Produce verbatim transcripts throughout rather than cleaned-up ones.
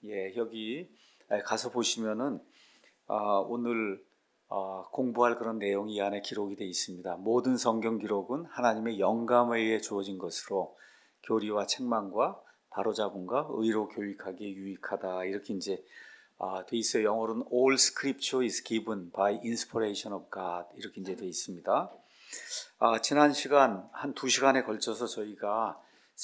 예, 여기 가서 보시면은 아, 오늘 아, 공부할 그런 내용이 이 안에 기록이 되어 있습니다. 모든 성경 기록은 하나님의 영감에 의해 주어진 것으로 교리와 책망과 바로잡음과 의로 교육하기에 유익하다. 이렇게 이제 아, 돼 있어요. 영어로는 All Scripture is given by inspiration of God 이렇게 이제 돼 있습니다. 아, 지난 시간 한 두 시간에 걸쳐서 저희가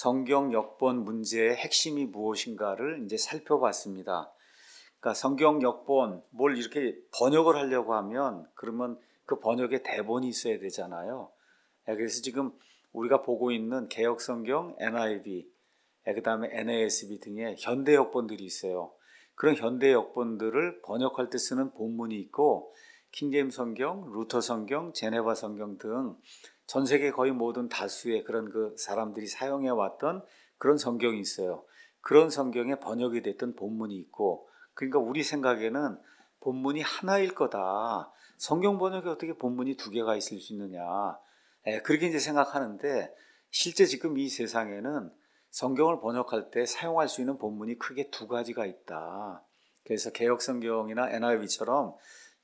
성경 역본 문제의 핵심이 무엇인가를 이제 살펴봤습니다. 그러니까 성경 역본 뭘 이렇게 번역을 하려고 하면 그러면 그 번역에 대본이 있어야 되잖아요. 그래서 지금 우리가 보고 있는 개역 성경, 엔 아이 브이, 그다음에 엔 에이 에스 비 등의 현대 역본들이 있어요. 그런 현대 역본들을 번역할 때 쓰는 본문이 있고 킹제임스 성경, 루터 성경, 제네바 성경 등 전 세계 거의 모든 다수의 그런 그 사람들이 사용해 왔던 그런 성경이 있어요. 그런 성경에 번역이 됐던 본문이 있고, 그러니까 우리 생각에는 본문이 하나일 거다. 성경 번역에 어떻게 본문이 두 개가 있을 수 있느냐. 예, 그렇게 이제 생각하는데 실제 지금 이 세상에는 성경을 번역할 때 사용할 수 있는 본문이 크게 두 가지가 있다. 그래서 개역 성경이나 엔 아이 브이처럼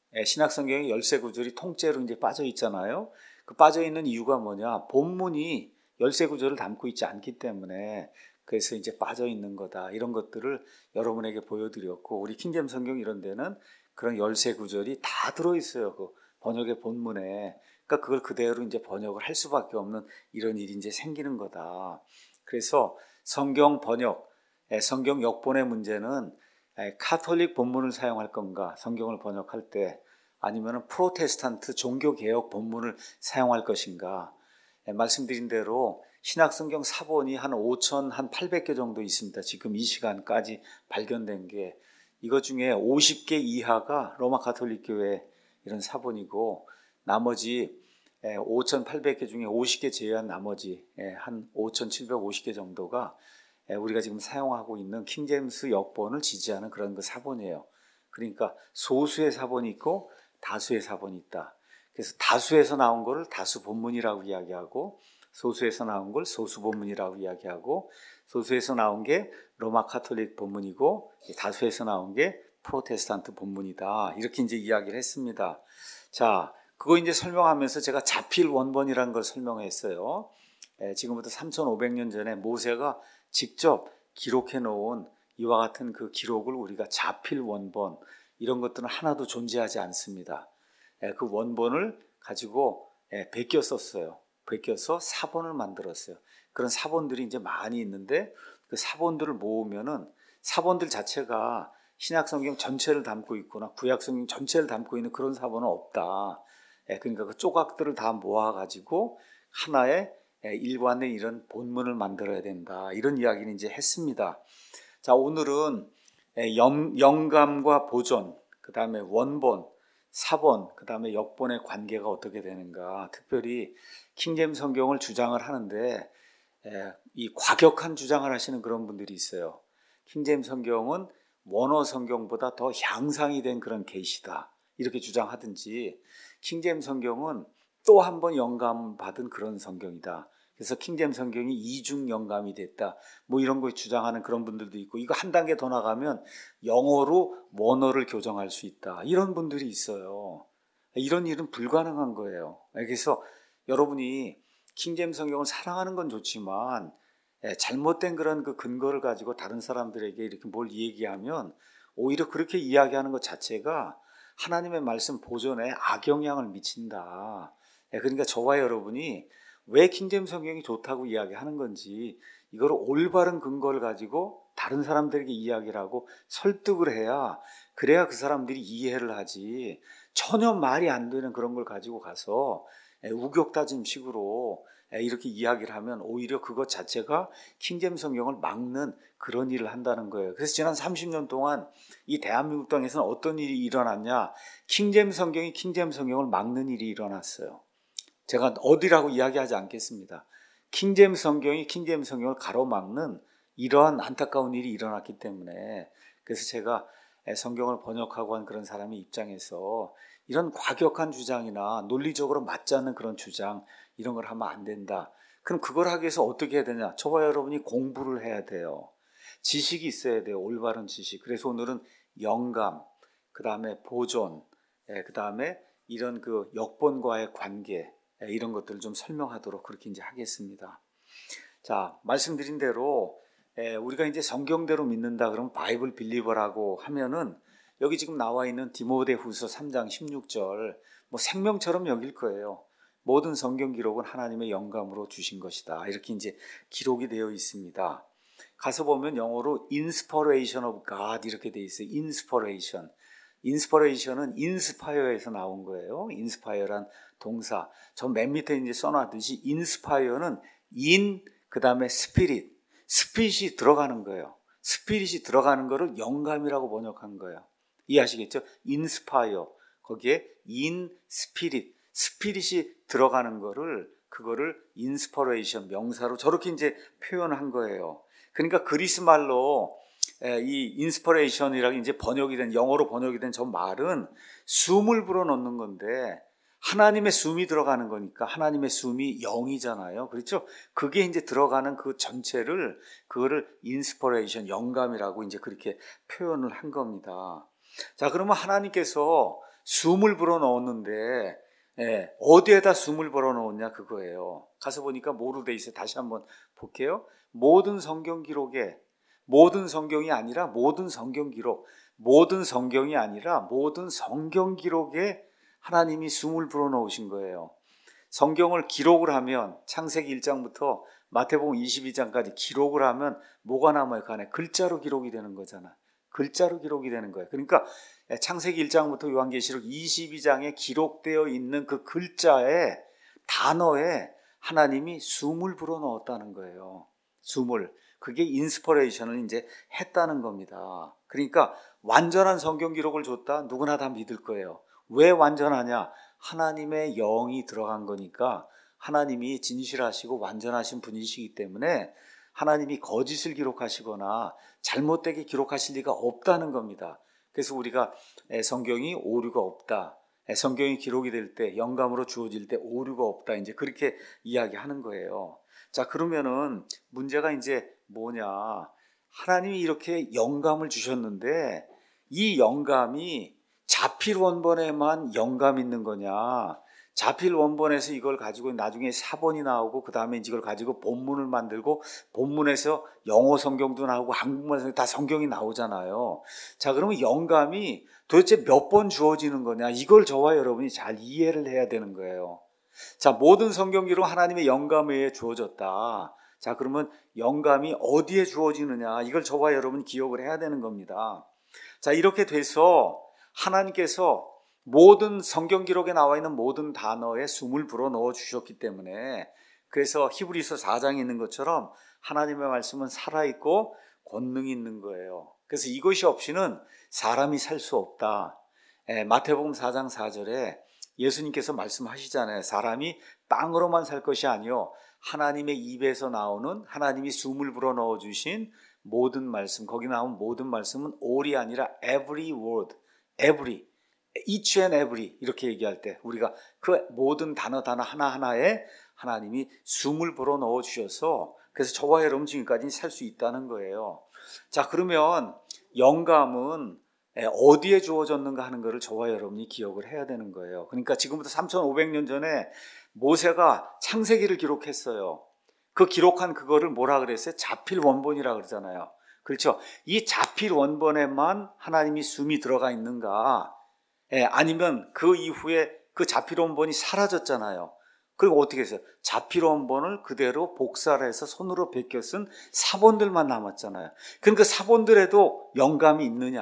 신약 성경의 열세 구절이 통째로 이제 빠져 있잖아요. 그 빠져 있는 이유가 뭐냐? 본문이 열세 구절을 담고 있지 않기 때문에 그래서 이제 빠져 있는 거다. 이런 것들을 여러분에게 보여드렸고, 우리 킹제임스 성경 이런 데는 그런 열세 구절이 다 들어 있어요. 그 번역의 본문에. 그러니까 그걸 그대로 이제 번역을 할 수밖에 없는 이런 일이 이제 생기는 거다. 그래서 성경 번역, 성경 역본의 문제는 카톨릭 본문을 사용할 건가, 성경을 번역할 때, 아니면 프로테스탄트 종교개혁 본문을 사용할 것인가. 말씀드린 대로 신약성경 사본이 한 오천팔백 개 정도 있습니다. 지금 이 시간까지 발견된 게. 이것 중에 오십 개 이하가 로마 가톨릭 교회 이런 사본이고, 나머지 오천팔백 개 중에 오십 개 제외한 나머지 한 오천칠백오십 개 정도가 우리가 지금 사용하고 있는 킹제임스 역본을 지지하는 그런 그 사본이에요. 그러니까 소수의 사본이 있고 다수의 사본이 있다. 그래서 다수에서 나온 거를 다수 본문이라고 이야기하고, 소수에서 나온 걸 소수 본문이라고 이야기하고, 소수에서 나온 게 로마 카톨릭 본문이고 다수에서 나온 게 프로테스탄트 본문이다. 이렇게 이제 이야기를 했습니다. 자, 그거 이제 설명하면서 제가 자필 원본이라는 걸 설명했어요. 에, 지금부터 삼천오백 년 전에 모세가 직접 기록해 놓은 이와 같은 그 기록을 우리가 자필 원본, 이런 것들은 하나도 존재하지 않습니다. 그 원본을 가지고 베껴 썼어요. 베껴서 사본을 만들었어요. 그런 사본들이 이제 많이 있는데 그 사본들을 모으면은 사본들 자체가 신약성경 전체를 담고 있거나 구약성경 전체를 담고 있는 그런 사본은 없다. 그러니까 그 조각들을 다 모아가지고 하나의 일관된 이런 본문을 만들어야 된다. 이런 이야기를 이제 했습니다. 자, 오늘은 영, 영감과 보존, 그 다음에 원본, 사본, 그 다음에 역본의 관계가 어떻게 되는가. 특별히 킹제임스 성경을 주장을 하는데 에, 이 과격한 주장을 하시는 그런 분들이 있어요. 킹제임스 성경은 원어 성경보다 더 향상이 된 그런 계시다, 이렇게 주장하든지, 킹제임스 성경은 또 한 번 영감 받은 그런 성경이다. 그래서 킹제임스 성경이 이중 영감이 됐다. 뭐 이런 걸 주장하는 그런 분들도 있고, 이거 한 단계 더 나가면 영어로 원어를 교정할 수 있다. 이런 분들이 있어요. 이런 일은 불가능한 거예요. 그래서 여러분이 킹제임스 성경을 사랑하는 건 좋지만 잘못된 그런 그 근거를 가지고 다른 사람들에게 이렇게 뭘 얘기하면 오히려 그렇게 이야기하는 것 자체가 하나님의 말씀 보존에 악영향을 미친다. 그러니까 저와 여러분이 왜 킹제임스 성경이 좋다고 이야기하는 건지, 이걸 올바른 근거를 가지고 다른 사람들에게 이야기를 하고 설득을 해야, 그래야 그 사람들이 이해를 하지, 전혀 말이 안 되는 그런 걸 가지고 가서 우격다짐식으로 이렇게 이야기를 하면 오히려 그것 자체가 킹제임스 성경을 막는 그런 일을 한다는 거예요. 그래서 지난 삼십 년 동안 이 대한민국 땅에서는 어떤 일이 일어났냐, 킹제임스 성경이 킹제임스 성경을 막는 일이 일어났어요. 제가 어디라고 이야기하지 않겠습니다. 킹제임스 성경이 킹제임스 성경을 가로막는 이러한 안타까운 일이 일어났기 때문에, 그래서 제가 성경을 번역하고 한 그런 사람의 입장에서 이런 과격한 주장이나 논리적으로 맞지 않는 그런 주장, 이런 걸 하면 안 된다. 그럼 그걸 하기 위해서 어떻게 해야 되냐? 저와 여러분이 공부를 해야 돼요. 지식이 있어야 돼요. 올바른 지식. 그래서 오늘은 영감, 그 다음에 보존, 그 다음에 이런 그 역본과의 관계, 이런 것들을 좀 설명하도록 그렇게 이제 하겠습니다. 자, 말씀드린 대로 우리가 이제 성경대로 믿는다 그러면 바이블 빌리버라고 하면은 여기 지금 나와 있는 디모데후서 삼 장 십육 절 뭐 생명처럼 여길 거예요. 모든 성경 기록은 하나님의 영감으로 주신 것이다. 이렇게 이제 기록이 되어 있습니다. 가서 보면 영어로 inspiration of God 이렇게 되어 있어요. inspiration. inspiration은 inspire에서 나온 거예요. inspire란 동사. 저 맨 밑에 이제 써놨듯이 inspire는 in 그 다음에 spirit. 스피릿이 들어가는 거예요. 스피릿이 들어가는 거를 영감이라고 번역한 거예요. 이해하시겠죠? inspire. 거기에 in spirit. 스피릿이 들어가는 거를 그거를 inspiration 명사로 저렇게 이제 표현한 거예요. 그러니까 그리스 말로 이 inspiration이라고 이제 번역이 된 영어로 번역이 된 저 말은 숨을 불어넣는 건데 하나님의 숨이 들어가는 거니까 하나님의 숨이 영이잖아요. 그렇죠? 그게 이제 들어가는 그 전체를 그거를 inspiration 영감이라고 이제 그렇게 표현을 한 겁니다. 자, 그러면 하나님께서 숨을 불어넣었는데 예, 어디에다 숨을 불어넣었냐 그거예요. 가서 보니까 뭐로 돼 있어요. 다시 한번 볼게요. 모든 성경 기록에 모든 성경이 아니라 모든 성경 기록 모든 성경이 아니라 모든 성경 기록에 하나님이 숨을 불어넣으신 거예요. 성경을 기록을 하면 창세기 일 장부터 마태복음 이십이 장까지 기록을 하면 뭐가 남아요? 그 안에 글자로 기록이 되는 거잖아. 글자로 기록이 되는 거예요. 그러니까 창세기 일 장부터 요한계시록 이십이 장에 기록되어 있는 그 글자에 단어에 하나님이 숨을 불어넣었다는 거예요. 숨을. 그게 인스퍼레이션을 이제 했다는 겁니다. 그러니까 완전한 성경 기록을 줬다? 누구나 다 믿을 거예요. 왜 완전하냐? 하나님의 영이 들어간 거니까 하나님이 진실하시고 완전하신 분이시기 때문에 하나님이 거짓을 기록하시거나 잘못되게 기록하실 리가 없다는 겁니다. 그래서 우리가 성경이 오류가 없다. 성경이 기록이 될 때 영감으로 주어질 때 오류가 없다. 이제 그렇게 이야기하는 거예요. 자, 그러면은 문제가 이제 뭐냐? 하나님이 이렇게 영감을 주셨는데 이 영감이 자필 원본에만 영감 있는 거냐? 자필 원본에서 이걸 가지고 나중에 사본이 나오고 그 다음에 이걸 가지고 본문을 만들고 본문에서 영어 성경도 나오고 한국말 성경 다 성경이 나오잖아요. 자, 그러면 영감이 도대체 몇 번 주어지는 거냐? 이걸 저와 여러분이 잘 이해를 해야 되는 거예요. 자, 모든 성경 기록 하나님의 영감에 의해 주어졌다. 자, 그러면 영감이 어디에 주어지느냐? 이걸 저와 여러분 기억을 해야 되는 겁니다. 자, 이렇게 돼서 하나님께서 모든 성경 기록에 나와 있는 모든 단어에 숨을 불어넣어 주셨기 때문에 그래서 히브리서 사 장에 있는 것처럼 하나님의 말씀은 살아있고 권능이 있는 거예요. 그래서 이것이 없이는 사람이 살 수 없다. 에, 마태복음 사 장 사 절에 예수님께서 말씀하시잖아요. 사람이 빵으로만 살 것이 아니요 하나님의 입에서 나오는 하나님이 숨을 불어넣어 주신 모든 말씀, 거기 나온 모든 말씀은 all이 아니라 every word, every, each and every 이렇게 얘기할 때 우리가 그 모든 단어 단어 하나하나에 하나님이 숨을 불어넣어 주셔서 그래서 저와 여러분 지금까지 살 수 있다는 거예요. 자, 그러면 영감은 어디에 주어졌는가 하는 것을 저와 여러분이 기억을 해야 되는 거예요. 그러니까 지금부터 삼천오백 년 전에 모세가 창세기를 기록했어요. 그 기록한 그거를 뭐라 그랬어요? 자필 원본이라 그러잖아요. 그렇죠? 이 자필 원본에만 하나님이 숨이 들어가 있는가? 예, 아니면 그 이후에 그 자필 원본이 사라졌잖아요. 그리고 어떻게 했어요? 자필 원본을 그대로 복사를 해서 손으로 베껴 쓴 사본들만 남았잖아요. 그러니까 사본들에도 영감이 있느냐?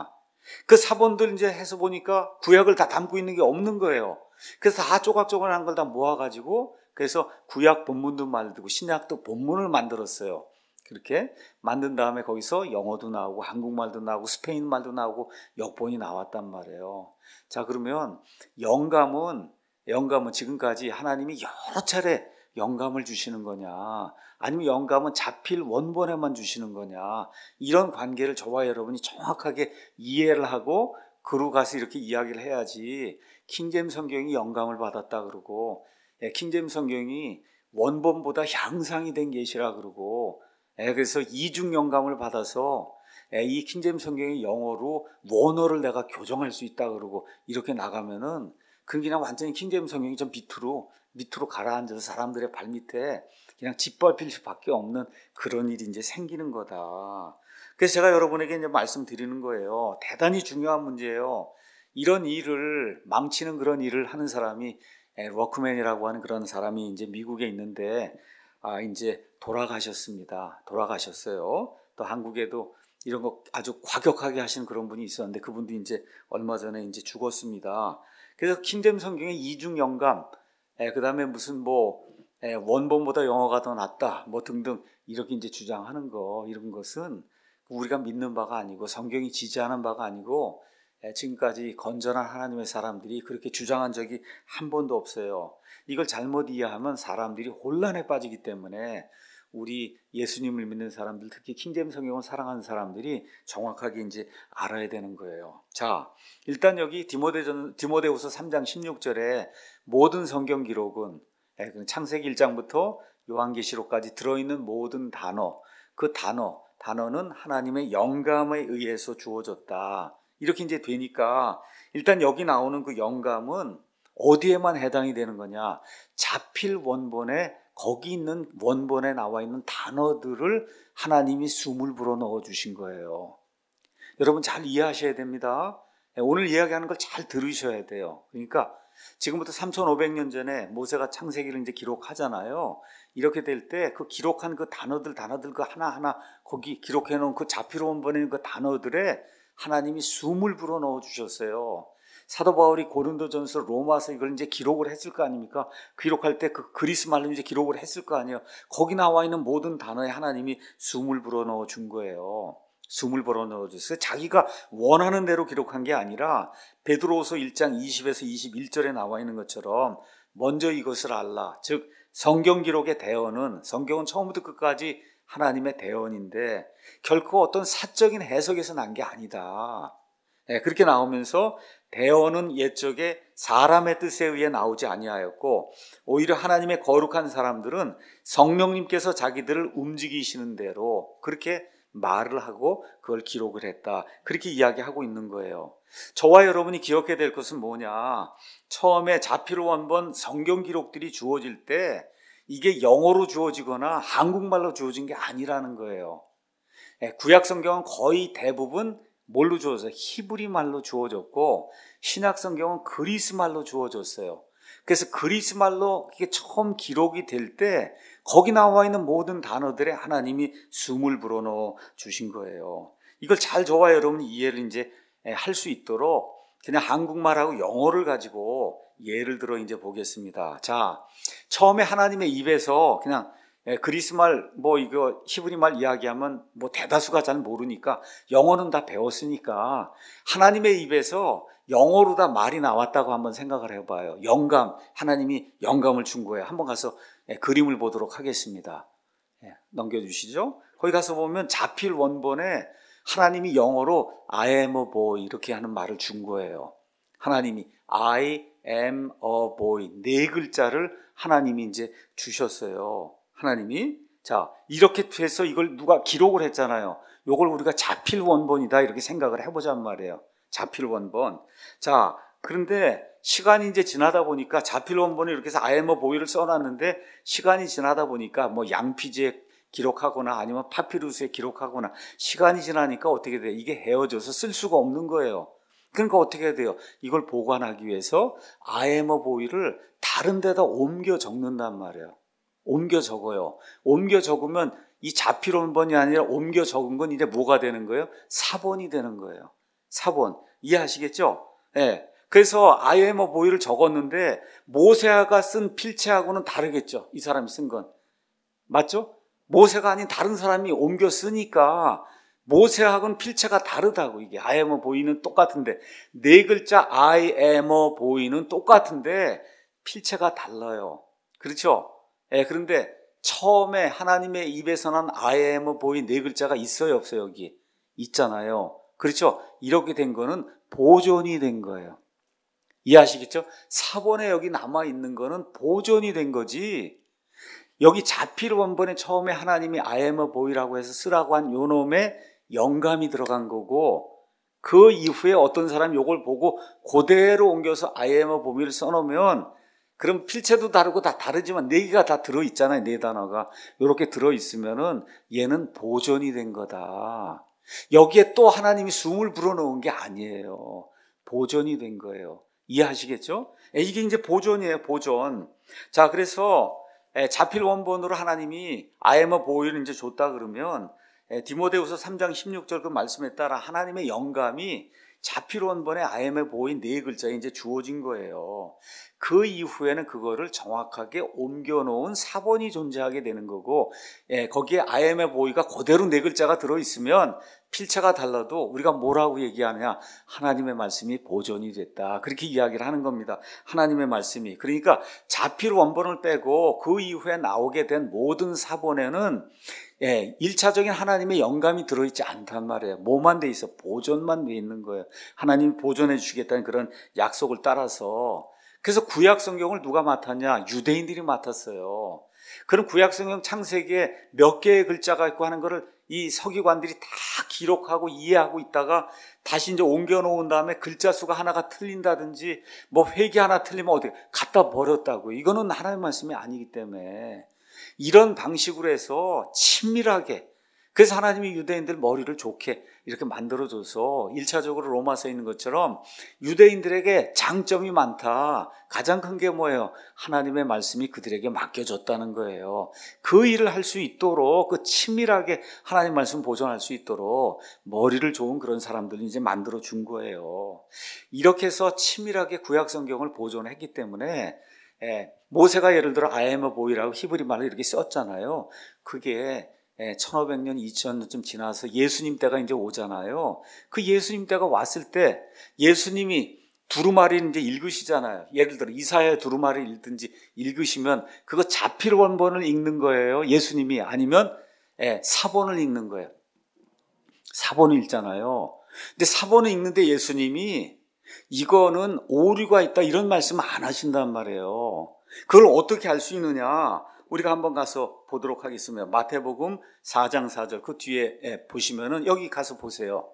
그 사본들 이제 해서 보니까 구약을 다 담고 있는 게 없는 거예요. 그래서 다 조각조각한 걸 다 모아가지고 그래서 구약 본문도 만들고 신약도 본문을 만들었어요. 그렇게 만든 다음에 거기서 영어도 나오고 한국말도 나오고 스페인말도 나오고 역본이 나왔단 말이에요. 자, 그러면 영감은 영감은 지금까지 하나님이 여러 차례 영감을 주시는 거냐, 아니면 영감은 자필 원본에만 주시는 거냐, 이런 관계를 저와 여러분이 정확하게 이해를 하고 그로 가서 이렇게 이야기를 해야지 킹제임스 성경이 영감을 받았다 그러고 킹제임스 성경이 원본보다 향상이 된 계시라 그러고 예, 그래서 이중 영감을 받아서 예, 이 킹제임스 성경의 영어로 원어를 내가 교정할 수 있다 그러고 이렇게 나가면은 그건 그냥 완전히 킹제임스 성경이 좀 밑으로 밑으로 가라앉아서 사람들의 발밑에 그냥 짓밟힐 수밖에 없는 그런 일이 이제 생기는 거다. 그래서 제가 여러분에게 이제 말씀드리는 거예요. 대단히 중요한 문제예요. 이런 일을 망치는 그런 일을 하는 사람이 워크맨이라고 하는 그런 사람이 이제 미국에 있는데 아 이제 돌아가셨습니다. 돌아가셨어요. 또 한국에도 이런 거 아주 과격하게 하시는 그런 분이 있었는데 그분도 이제 얼마 전에 이제 죽었습니다. 그래서 킹제임스 성경의 이중 영감, 그 다음에 무슨 뭐 에, 원본보다 영어가 더 낫다, 뭐 등등 이렇게 이제 주장하는 거 이런 것은 우리가 믿는 바가 아니고 성경이 지지하는 바가 아니고 에, 지금까지 건전한 하나님의 사람들이 그렇게 주장한 적이 한 번도 없어요. 이걸 잘못 이해하면 사람들이 혼란에 빠지기 때문에 우리 예수님을 믿는 사람들, 특히 킹제임스 성경을 사랑하는 사람들이 정확하게 이제 알아야 되는 거예요. 자, 일단 여기 디모데전, 디모데후서 삼 장 십육 절에 모든 성경 기록은 창세기 일 장부터 요한계시록까지 들어있는 모든 단어, 그 단어, 단어는 하나님의 영감에 의해서 주어졌다. 이렇게 이제 되니까 일단 여기 나오는 그 영감은 어디에만 해당이 되는 거냐? 자필 원본에 거기 있는 원본에 나와 있는 단어들을 하나님이 숨을 불어 넣어 주신 거예요. 여러분 잘 이해하셔야 됩니다. 오늘 이야기하는 걸 잘 들으셔야 돼요. 그러니까 지금부터 삼천오백 년 전에 모세가 창세기를 이제 기록하잖아요. 이렇게 될 때 그 기록한 그 단어들, 단어들 그 하나하나 거기 기록해 놓은 그 자필 원본에 있는 그 단어들에 하나님이 숨을 불어 넣어 주셨어요. 사도 바울이 고린도전서, 로마서 이걸 이제 기록을 했을 거 아닙니까? 기록할 때 그 그리스 말로 이제 기록을 했을 거 아니에요. 거기 나와 있는 모든 단어에 하나님이 숨을 불어 넣어 준 거예요. 숨을 불어 넣어 줬어요. 자기가 원하는 대로 기록한 게 아니라 베드로후서 일 장 이십에서 이십일 절에 나와 있는 것처럼 먼저 이것을 알라. 즉 성경 기록의 대언은, 성경은 처음부터 끝까지 하나님의 대언인데 결코 어떤 사적인 해석에서 난 게 아니다. 네, 그렇게 나오면서 대언은 옛적에 사람의 뜻에 의해 나오지 아니하였고 오히려 하나님의 거룩한 사람들은 성령님께서 자기들을 움직이시는 대로 그렇게 말을 하고 그걸 기록을 했다. 그렇게 이야기하고 있는 거예요. 저와 여러분이 기억해야 될 것은 뭐냐? 처음에 자필 원본 성경 기록들이 주어질 때 이게 영어로 주어지거나 한국말로 주어진 게 아니라는 거예요. 구약 성경은 거의 대부분 뭘로 주어져요? 히브리 말로 주어졌고 신약 성경은 그리스 말로 주어졌어요. 그래서 그리스 말로 이게 처음 기록이 될 때 거기 나와 있는 모든 단어들에 하나님이 숨을 불어넣어 주신 거예요. 이걸 잘 저와 여러분이 이해를 이제 할 수 있도록 그냥 한국말하고 영어를 가지고 예를 들어 이제 보겠습니다. 자, 처음에 하나님의 입에서 그냥 그리스 말, 뭐 이거 히브리 말 이야기하면 뭐 대다수가 잘 모르니까 영어는 다 배웠으니까 하나님의 입에서 영어로 다 말이 나왔다고 한번 생각을 해봐요. 영감, 하나님이 영감을 준 거예요. 한번 가서 그림을 보도록 하겠습니다. 넘겨주시죠. 거기 가서 보면 자필 원본에 하나님이 영어로 I am a boy 이렇게 하는 말을 준 거예요. 하나님이 I am a boy 네 글자를 하나님이 이제 주셨어요. 하나님이 자 이렇게 해서 이걸 누가 기록을 했잖아요. 이걸 우리가 자필 원본이다 이렇게 생각을 해보자는 말이에요. 자필 원본. 자 그런데 시간이 이제 지나다 보니까 자필 원본을 이렇게 해서 I am a boy를 써놨는데 시간이 지나다 보니까 뭐 양피지에 기록하거나 아니면 파피루스에 기록하거나 시간이 지나니까 어떻게 돼요? 이게 헤어져서 쓸 수가 없는 거예요. 그러니까 어떻게 해야 돼요? 이걸 보관하기 위해서 I am a boy를 다른 데다 옮겨 적는단 말이에요. 옮겨 적어요. 옮겨 적으면 이 자필 원본이 아니라 옮겨 적은 건 이제 뭐가 되는 거예요? 사본이 되는 거예요. 사본. 이해하시겠죠? 네. 그래서 I am a boy를 적었는데 모세가 쓴 필체하고는 다르겠죠. 이 사람이 쓴 건. 맞죠? 모세가 아닌 다른 사람이 옮겨 쓰니까 모세하고는 필체가 다르다고. 이게 I am a boy는 똑같은데 네 글자 I am a boy는 똑같은데 필체가 달라요. 그렇죠? 예, 그런데 처음에 하나님의 입에서 난 I am a boy 네 글자가 있어요, 없어요? 여기 있잖아요. 그렇죠? 이렇게 된 거는 보존이 된 거예요. 이해하시겠죠? 사본에 여기 남아 있는 거는 보존이 된 거지. 여기 자필 원본에 처음에 하나님이 I am a boy라고 해서 쓰라고 한 요 놈의 영감이 들어간 거고, 그 이후에 어떤 사람이 요걸 보고 그대로 옮겨서 I am a boy를 써놓으면, 그럼 필체도 다르고 다 다르지만 네 개가 다 들어있잖아요. 네 단어가 이렇게 들어있으면은 얘는 보존이 된 거다. 여기에 또 하나님이 숨을 불어넣은 게 아니에요. 보존이 된 거예요. 이해하시겠죠? 이게 이제 보존이에요. 보존. 자, 그래서 자필 원본으로 하나님이 I am a boy를 이제 줬다 그러면, 디모데후서 삼 장 십육 절 그 말씀에 따라 하나님의 영감이 자필 원본에 I am a boy 네 글자에 이제 주어진 거예요. 그 이후에는 그거를 정확하게 옮겨놓은 사본이 존재하게 되는 거고, 예, 거기에 I am a boy가 그대로 네 글자가 들어있으면 필체가 달라도 우리가 뭐라고 얘기하느냐, 하나님의 말씀이 보존이 됐다, 그렇게 이야기를 하는 겁니다. 하나님의 말씀이. 그러니까 자필 원본을 빼고 그 이후에 나오게 된 모든 사본에는 예, 일차적인 하나님의 영감이 들어있지 않단 말이에요. 뭐만 돼 있어? 보존만 돼 있는 거예요. 하나님이 보존해 주시겠다는 그런 약속을 따라서. 그래서 구약 성경을 누가 맡았냐? 유대인들이 맡았어요. 그럼 구약 성경 창세기에 몇 개의 글자가 있고 하는 거를 이 서기관들이 다 기록하고 이해하고 있다가 다시 이제 옮겨 놓은 다음에 글자 수가 하나가 틀린다든지 뭐 회기 하나 틀리면 어떻게 갖다 버렸다고. 이거는 하나님의 말씀이 아니기 때문에 이런 방식으로 해서 친밀하게, 그래서 하나님이 유대인들 머리를 좋게 이렇게 만들어줘서 일차적으로 로마서에 있는 것처럼 유대인들에게 장점이 많다. 가장 큰 게 뭐예요? 하나님의 말씀이 그들에게 맡겨졌다는 거예요. 그 일을 할 수 있도록, 그 친밀하게 하나님 말씀 보존할 수 있도록 머리를 좋은 그런 사람들을 이제 만들어준 거예요. 이렇게 해서 친밀하게 구약 성경을 보존했기 때문에 예, 모세가 예를 들어 I am a boy라고 히브리 말로 이렇게 썼잖아요. 그게 천오백 년, 이천 년쯤 지나서 예수님 때가 이제 오잖아요. 그 예수님 때가 왔을 때 예수님이 두루마리를 이제 읽으시잖아요. 예를 들어 이사야 두루마리를 읽든지 읽으시면 그거 자필 원본을 읽는 거예요. 예수님이. 아니면 예, 사본을 읽는 거예요. 사본을 읽잖아요. 근데 사본을 읽는데 예수님이 이거는 오류가 있다 이런 말씀 안 하신단 말이에요. 그걸 어떻게 알 수 있느냐? 우리가 한번 가서 보도록 하겠습니다. 마태복음 사 장 사 절 그 뒤에 보시면은 여기 가서 보세요.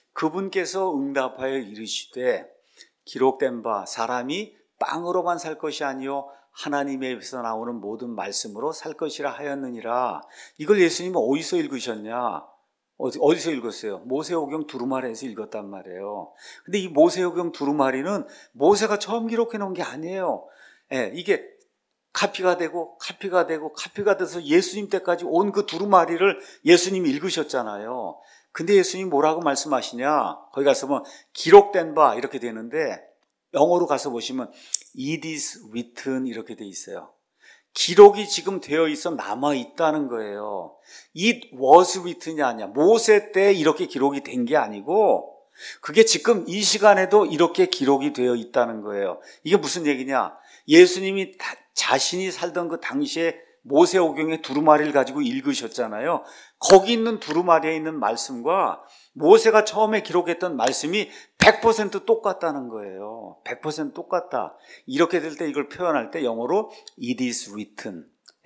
그분께서 응답하여 이르시되 기록된 바 사람이 빵으로만 살 것이 아니요 하나님의 입에서 나오는 모든 말씀으로 살 것이라 하였느니라. 이걸 예수님은 어디서 읽으셨냐? 어디서 읽었어요? 모세오경 두루마리에서 읽었단 말이에요. 근데 이 모세오경 두루마리는 모세가 처음 기록해 놓은 게 아니에요. 예, 이게 카피가 되고 카피가 되고 카피가 돼서 예수님 때까지 온 그 두루마리를 예수님이 읽으셨잖아요. 근데 예수님이 뭐라고 말씀하시냐? 거기 가서 보면 기록된 바 이렇게 되는데 영어로 가서 보시면 It is written 이렇게 돼 있어요. 기록이 지금 되어 있어 남아 있다는 거예요. It was written이 아니야. 모세 때 이렇게 기록이 된 게 아니고 그게 지금 이 시간에도 이렇게 기록이 되어 있다는 거예요. 이게 무슨 얘기냐? 예수님이 다, 자신이 살던 그 당시에 모세오경의 두루마리를 가지고 읽으셨잖아요. 거기 있는 두루마리에 있는 말씀과 모세가 처음에 기록했던 말씀이 백 퍼센트 똑같다는 거예요. 백 퍼센트 똑같다. 이렇게 될 때 이걸 표현할 때 영어로 It is written,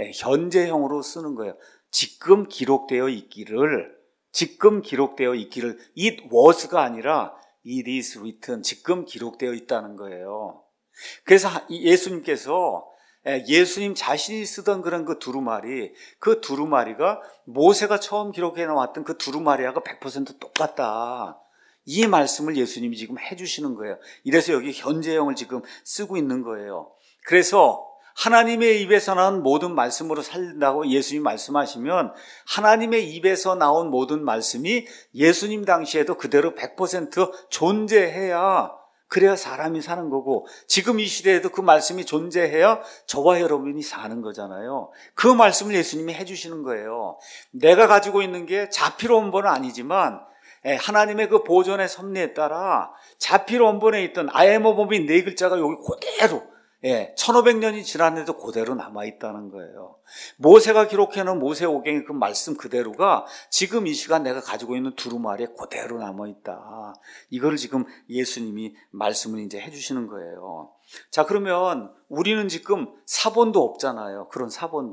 현재형으로 쓰는 거예요. 지금 기록되어 있기를, 지금 기록되어 있기를, It was가 아니라 It is written, 지금 기록되어 있다는 거예요. 그래서 예수님께서 예수님 자신이 쓰던 그런 그 두루마리, 그 두루마리가 모세가 처음 기록해 놓았던 그 두루마리하고 백 퍼센트 똑같다. 이 말씀을 예수님이 지금 해주시는 거예요. 이래서 여기 현재형을 지금 쓰고 있는 거예요. 그래서 하나님의 입에서 나온 모든 말씀으로 살린다고 예수님이 말씀하시면 하나님의 입에서 나온 모든 말씀이 예수님 당시에도 그대로 백 퍼센트 존재해야, 그래야 사람이 사는 거고, 지금 이 시대에도 그 말씀이 존재해야 저와 여러분이 사는 거잖아요. 그 말씀을 예수님이 해주시는 거예요. 내가 가지고 있는 게 자필 원본은 아니지만 하나님의 그 보존의 섭리에 따라 자필 원본에 있던 I am a boy 네 글자가 여기 그대로 예, 천오백 년이 지났는데도 그대로 남아있다는 거예요. 모세가 기록해놓은 모세오경의 그 말씀 그대로가 지금 이 시간 내가 가지고 있는 두루마리에 그대로 남아있다. 이거를 지금 예수님이 말씀을 이제 해주시는 거예요. 자, 그러면 우리는 지금 사본도 없잖아요. 그런 사본도.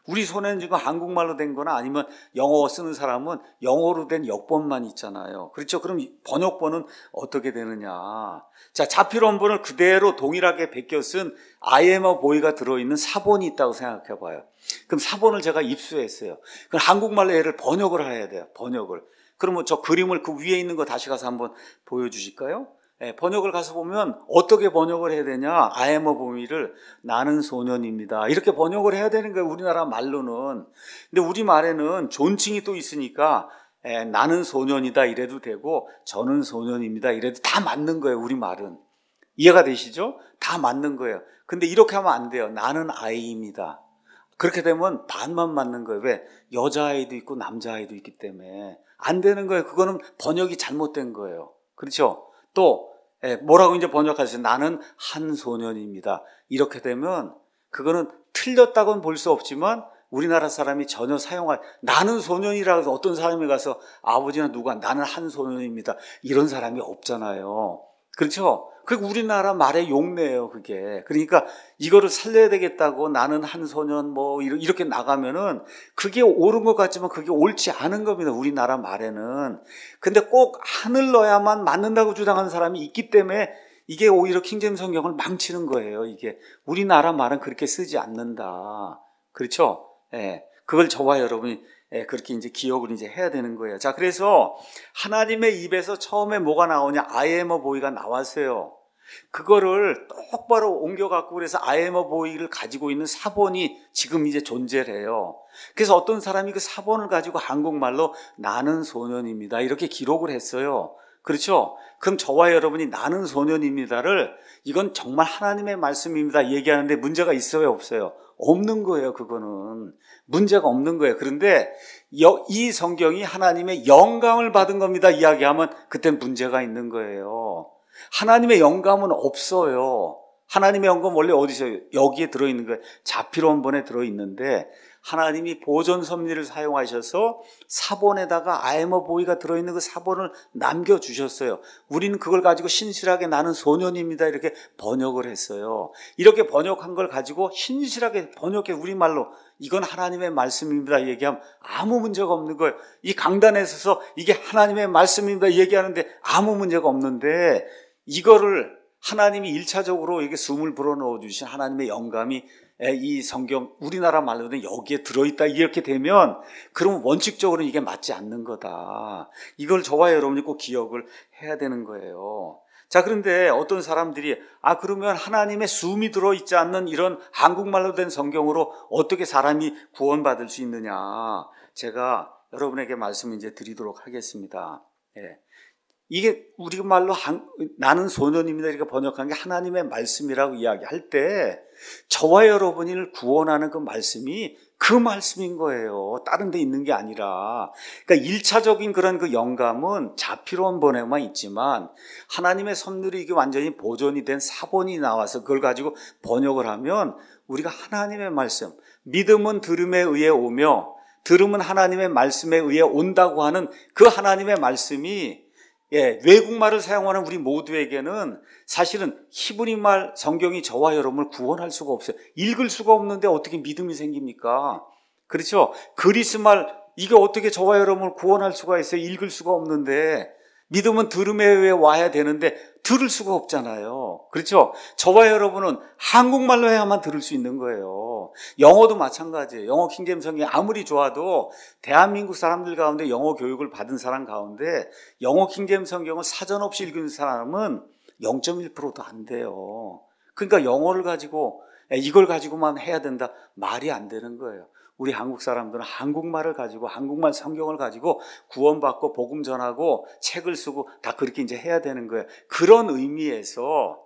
우리 손에는 지금 한국말로 된 거나 아니면 영어 쓰는 사람은 영어로 된 역본만 있잖아요. 그렇죠? 그럼 번역본은 어떻게 되느냐? 자, 자필원본을 그대로 동일하게 베껴 쓴 I am a boy가 들어있는 사본이 있다고 생각해 봐요. 그럼 사본을 제가 입수했어요. 그럼 한국말로 얘를 번역을 해야 돼요. 번역을. 그러면 저 그림을 그 위에 있는 거 다시 가서 한번 보여주실까요? 네, 번역을 가서 보면 어떻게 번역을 해야 되냐? I am a boy를 나는 소년입니다. 이렇게 번역을 해야 되는 거예요. 우리나라 말로는. 근데 우리 말에는 존칭이 또 있으니까 에, 나는 소년이다 이래도 되고 저는 소년입니다 이래도 다 맞는 거예요. 우리 말은. 이해가 되시죠? 다 맞는 거예요. 근데 이렇게 하면 안 돼요. 나는 아이입니다. 그렇게 되면 반만 맞는 거예요. 왜? 여자아이도 있고 남자아이도 있기 때문에 안 되는 거예요. 그거는 번역이 잘못된 거예요. 그렇죠? 또 뭐라고 이제 번역하세요? 나는 한 소년입니다. 이렇게 되면 그거는 틀렸다고는 볼 수 없지만 우리나라 사람이 전혀 사용할 나는 소년이라고 해서 어떤 사람이 가서 아버지나 누가 나는 한 소년입니다. 이런 사람이 없잖아요. 그렇죠? 그게 우리나라 말의 용례예요, 그게. 그러니까 이거를 살려야 되겠다고 나는 한 소년 뭐 이렇게 나가면은 그게 옳은 것 같지만 그게 옳지 않은 겁니다, 우리나라 말에는. 근데 꼭 한을 넣어야만 맞는다고 주장하는 사람이 있기 때문에 이게 오히려 킹제임스 성경을 망치는 거예요, 이게. 우리나라 말은 그렇게 쓰지 않는다. 그렇죠? 예. 그걸 저와 여러분이 예, 그렇게 이제 기억을 이제 해야 되는 거예요. 자, 그래서 하나님의 입에서 처음에 뭐가 나오냐? I am a boy가 나왔어요. 그거를 똑바로 옮겨갖고 그래서 I am a boy를 가지고 있는 사본이 지금 이제 존재를 해요. 그래서 어떤 사람이 그 사본을 가지고 한국말로 나는 소년입니다 이렇게 기록을 했어요. 그렇죠? 그럼 저와 여러분이 나는 소년입니다를 이건 정말 하나님의 말씀입니다 얘기하는데 문제가 있어요, 없어요? 없는 거예요. 그거는 문제가 없는 거예요. 그런데 이 성경이 하나님의 영감을 받은 겁니다 이야기하면 그땐 문제가 있는 거예요. 하나님의 영감은 없어요. 하나님의 영감 원래 어디서 여기에 들어있는 거예요. 자필원본에 들어있는데 하나님이 보존 섭리를 사용하셔서 사본에다가 I am a boy가 들어있는 그 사본을 남겨주셨어요. 우리는 그걸 가지고 신실하게 나는 소년입니다 이렇게 번역을 했어요. 이렇게 번역한 걸 가지고 신실하게 번역해 우리말로 이건 하나님의 말씀입니다 얘기하면 아무 문제가 없는 거예요. 이 강단에 서서 이게 하나님의 말씀입니다 얘기하는데 아무 문제가 없는데 이거를 하나님이 일차적으로 이게 숨을 불어넣어 주신 하나님의 영감이 이 성경 우리나라 말로는 여기에 들어있다 이렇게 되면 그러면 원칙적으로는 이게 맞지 않는 거다. 이걸 저와 여러분이 꼭 기억을 해야 되는 거예요. 자, 그런데 어떤 사람들이 아 그러면 하나님의 숨이 들어있지 않는 이런 한국말로 된 성경으로 어떻게 사람이 구원받을 수 있느냐. 제가 여러분에게 말씀 이제 드리도록 하겠습니다. 예. 이게 우리말로 한, 나는 소년입니다 이렇게 번역한 게 하나님의 말씀이라고 이야기할 때 저와 여러분을 구원하는 그 말씀이 그 말씀인 거예요. 다른 데 있는 게 아니라. 그러니까 일차적인 그런 그 영감은 자필원본에만 있지만 하나님의 섭리로 이게 완전히 보존이 된 사본이 나와서 그걸 가지고 번역을 하면 우리가 하나님의 말씀, 믿음은 들음에 의해 오며 들음은 하나님의 말씀에 의해 온다고 하는 그 하나님의 말씀이 예, 외국말을 사용하는 우리 모두에게는 사실은 히브리말 성경이 저와 여러분을 구원할 수가 없어요. 읽을 수가 없는데 어떻게 믿음이 생깁니까? 그렇죠? 그리스말 이게 어떻게 저와 여러분을 구원할 수가 있어요? 읽을 수가 없는데 믿음은 들음에 의해 와야 되는데 들을 수가 없잖아요. 그렇죠? 저와 여러분은 한국말로 해야만 들을 수 있는 거예요. 영어도 마찬가지예요. 영어 킹제임스 성경이 아무리 좋아도 대한민국 사람들 가운데 영어 교육을 받은 사람 가운데 영어 킹제임스 성경을 사전 없이 읽은 사람은 영 점 일 퍼센트도 안 돼요. 그러니까 영어를 가지고 이걸 가지고만 해야 된다. 말이 안 되는 거예요. 우리 한국 사람들은 한국말을 가지고 한국말 성경을 가지고 구원받고 복음 전하고 책을 쓰고 다 그렇게 이제 해야 되는 거예요. 그런 의미에서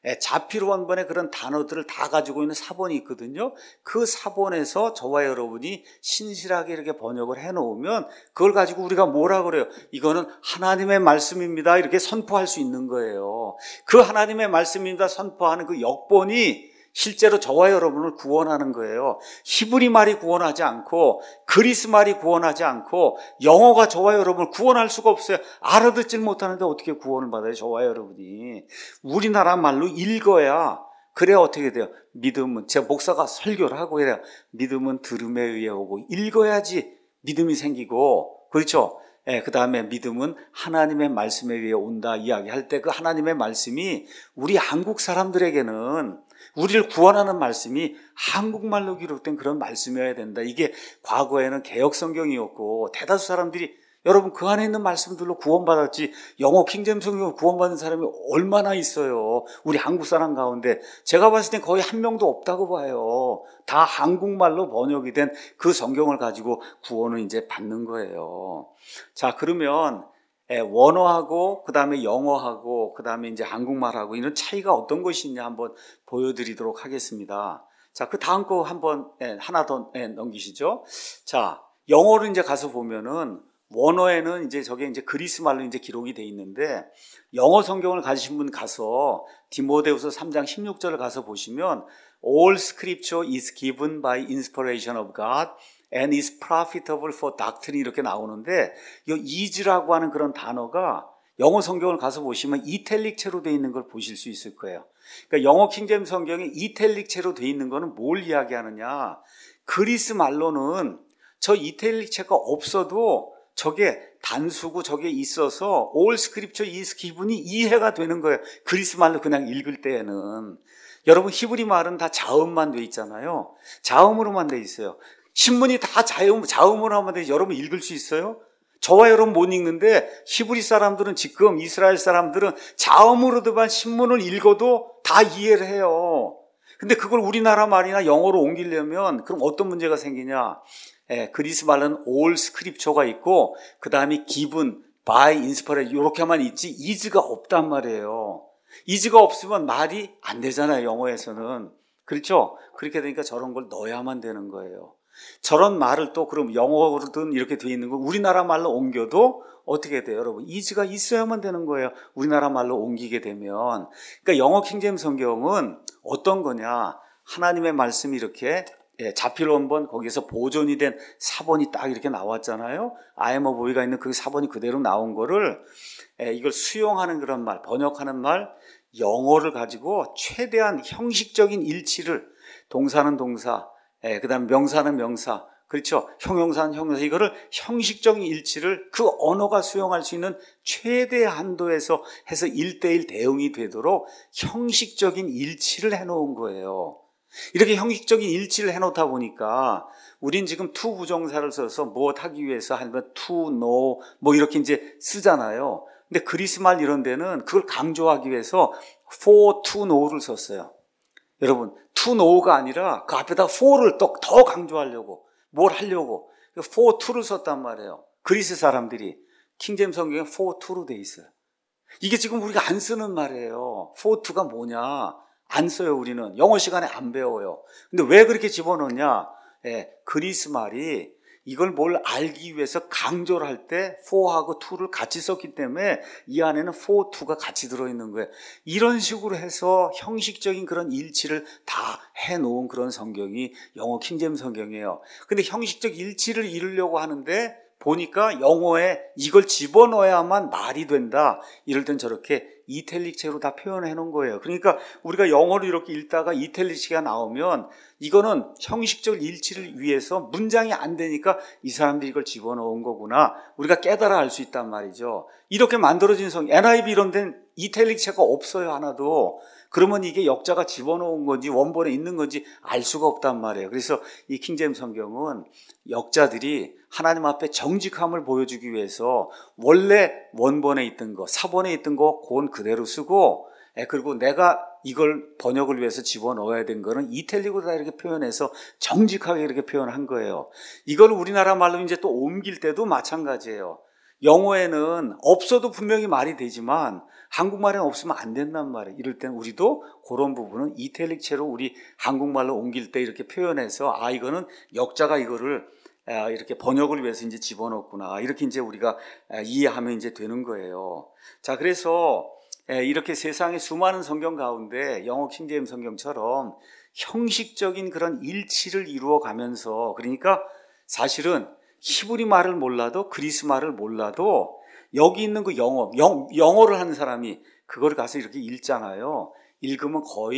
자필원본의 그런 단어들을 다 가지고 있는 사본이 있거든요. 그 사본에서 저와 여러분이 신실하게 이렇게 번역을 해놓으면 그걸 가지고 우리가 뭐라 그래요? 이거는 하나님의 말씀입니다 이렇게 선포할 수 있는 거예요. 그 하나님의 말씀입니다 선포하는 그 역본이 실제로 저와 여러분을 구원하는 거예요. 히브리 말이 구원하지 않고 그리스 말이 구원하지 않고 영어가 저와 여러분을 구원할 수가 없어요. 알아듣질 못하는데 어떻게 구원을 받아요? 저와 여러분이. 우리나라 말로 읽어야 그래야 어떻게 돼요? 믿음은, 제 목사가 설교를 하고 이래요. 믿음은 들음에 의해 오고, 읽어야지 믿음이 생기고, 그렇죠? 예, 그 다음에 믿음은 하나님의 말씀에 의해 온다 이야기할 때 그 하나님의 말씀이 우리 한국 사람들에게는 우리를 구원하는 말씀이 한국말로 기록된 그런 말씀이어야 된다. 이게 과거에는 개역 성경이었고 대다수 사람들이 여러분 그 안에 있는 말씀들로 구원받았지 영어 킹제임스 성경으로 구원받은 사람이 얼마나 있어요. 우리 한국 사람 가운데 제가 봤을 땐 거의 한 명도 없다고 봐요. 다 한국말로 번역이 된 그 성경을 가지고 구원을 이제 받는 거예요. 자, 그러면 원어하고 그 다음에 영어하고 그 다음에 이제 한국말하고 이런 차이가 어떤 것이 있냐 한번 보여드리도록 하겠습니다. 자, 그 다음 거 한번 하나 더 넘기시죠. 자, 영어로 이제 가서 보면은 원어에는 이제 저게 이제 그리스 말로 이제 기록이 돼 있는데 영어 성경을 가지신 분 가서 디모데후서 삼 장 십육 절을 가서 보시면 All scripture is given by inspiration of God and is profitable for doctrine 이렇게 나오는데 이 is라고 하는 그런 단어가 영어 성경을 가서 보시면 이탈릭체로 돼 있는 걸 보실 수 있을 거예요. 그러니까 영어 킹제임스 성경에 이탈릭체로 돼 있는 거는 뭘 이야기하느냐? 그리스 말로는 저 이탈릭체가 없어도 저게 단수고 저게 있어서 all scripture is given이 이해가 되는 거예요. 그리스 말로 그냥 읽을 때에는. 여러분 히브리 말은 다 자음만 돼 있잖아요. 자음으로만 돼 있어요. 신문이 다 자음, 자음으로만 돼 있어요. 여러분 읽을 수 있어요? 저와 여러분 못 읽는데 히브리 사람들은 지금 이스라엘 사람들은 자음으로도만 신문을 읽어도 다 이해를 해요. 근데 그걸 우리나라 말이나 영어로 옮기려면 그럼 어떤 문제가 생기냐? 예, 그리스 말은 all scripture가 있고 그 다음에 given, by, inspired 이렇게만 있지 is가 없단 말이에요. is가 없으면 말이 안 되잖아요. 영어에서는. 그렇죠? 그렇게 되니까 저런 걸 넣어야만 되는 거예요. 저런 말을 또 그럼 영어로든 이렇게 돼 있는 거 우리나라 말로 옮겨도 어떻게 돼요? 여러분 is가 있어야만 되는 거예요. 우리나라 말로 옮기게 되면. 그러니까 영어 킹제임스 성경은 어떤 거냐? 하나님의 말씀이 이렇게 예, 자필 원본 거기에서 보존이 된 사본이 딱 이렇게 나왔잖아요. 아이엠오 보이가 있는 그 사본이 그대로 나온 거를 예, 이걸 수용하는 그런 말, 번역하는 말, 영어를 가지고 최대한 형식적인 일치를 동사는 동사, 예, 그다음 명사는 명사, 그렇죠? 형용사는 형용사 이거를 형식적인 일치를 그 언어가 수용할 수 있는 최대 한도에서 해서 일대일 대응이 되도록 형식적인 일치를 해놓은 거예요. 이렇게 형식적인 일치를 해놓다 보니까 우린 지금 to 부정사를 써서 무엇 하기 위해서 하면 to, know 뭐 이렇게 이제 쓰잖아요. 근데 그리스 말 이런 데는 그걸 강조하기 위해서 for, to, know를 썼어요. 여러분 to know가 아니라 그 앞에다 for를 또 더 강조하려고 뭘 하려고 for, to를 썼단 말이에요. 그리스 사람들이 킹제임스 성경에 for, to로 돼 있어요. 이게 지금 우리가 안 쓰는 말이에요. for, to가 뭐냐? 안 써요. 우리는 영어 시간에 안 배워요. 근데 왜 그렇게 집어넣냐? 예, 그리스 말이 이걸 뭘 알기 위해서 강조를 할 때 for하고 to를 같이 썼기 때문에 이 안에는 for, to가 같이 들어있는 거예요. 이런 식으로 해서 형식적인 그런 일치를 다 해놓은 그런 성경이 영어 킹제임스 성경이에요. 근데 형식적 일치를 이루려고 하는데 보니까 영어에 이걸 집어넣어야만 말이 된다. 이럴 땐 저렇게 이탈릭체로 다 표현해 놓은 거예요. 그러니까 우리가 영어를 이렇게 읽다가 이탈릭체가 나오면 이거는 형식적 일치를 위해서 문장이 안 되니까 이 사람들이 이걸 집어넣은 거구나. 우리가 깨달아 알 수 있단 말이죠. 이렇게 만들어진 성경, 엔아이브이 이런 데는 이탈릭체가 없어요. 하나도. 그러면 이게 역자가 집어넣은 건지 원본에 있는 건지 알 수가 없단 말이에요. 그래서 이 킹제임스 성경은 역자들이 하나님 앞에 정직함을 보여주기 위해서 원래 원본에 있던 거, 사본에 있던 거 그건 그대로 쓰고 그리고 내가 이걸 번역을 위해서 집어넣어야 된 거는 이탈릭으로 다 이렇게 표현해서 정직하게 이렇게 표현한 거예요. 이걸 우리나라 말로 이제 또 옮길 때도 마찬가지예요. 영어에는 없어도 분명히 말이 되지만 한국말에는 없으면 안 된단 말이에요. 이럴 땐 우리도 그런 부분은 이탈릭체로 우리 한국말로 옮길 때 이렇게 표현해서 아 이거는 역자가 이거를 이렇게 번역을 위해서 이제 집어넣었구나. 이렇게 이제 우리가 이해하면 이제 되는 거예요. 자, 그래서 이렇게 세상의 수많은 성경 가운데 영어 킹제임스 성경처럼 형식적인 그런 일치를 이루어 가면서 그러니까 사실은 히브리 말을 몰라도 그리스 말을 몰라도 여기 있는 그 영어, 영, 영어를 하는 사람이 그걸 가서 이렇게 읽잖아요. 읽으면 거의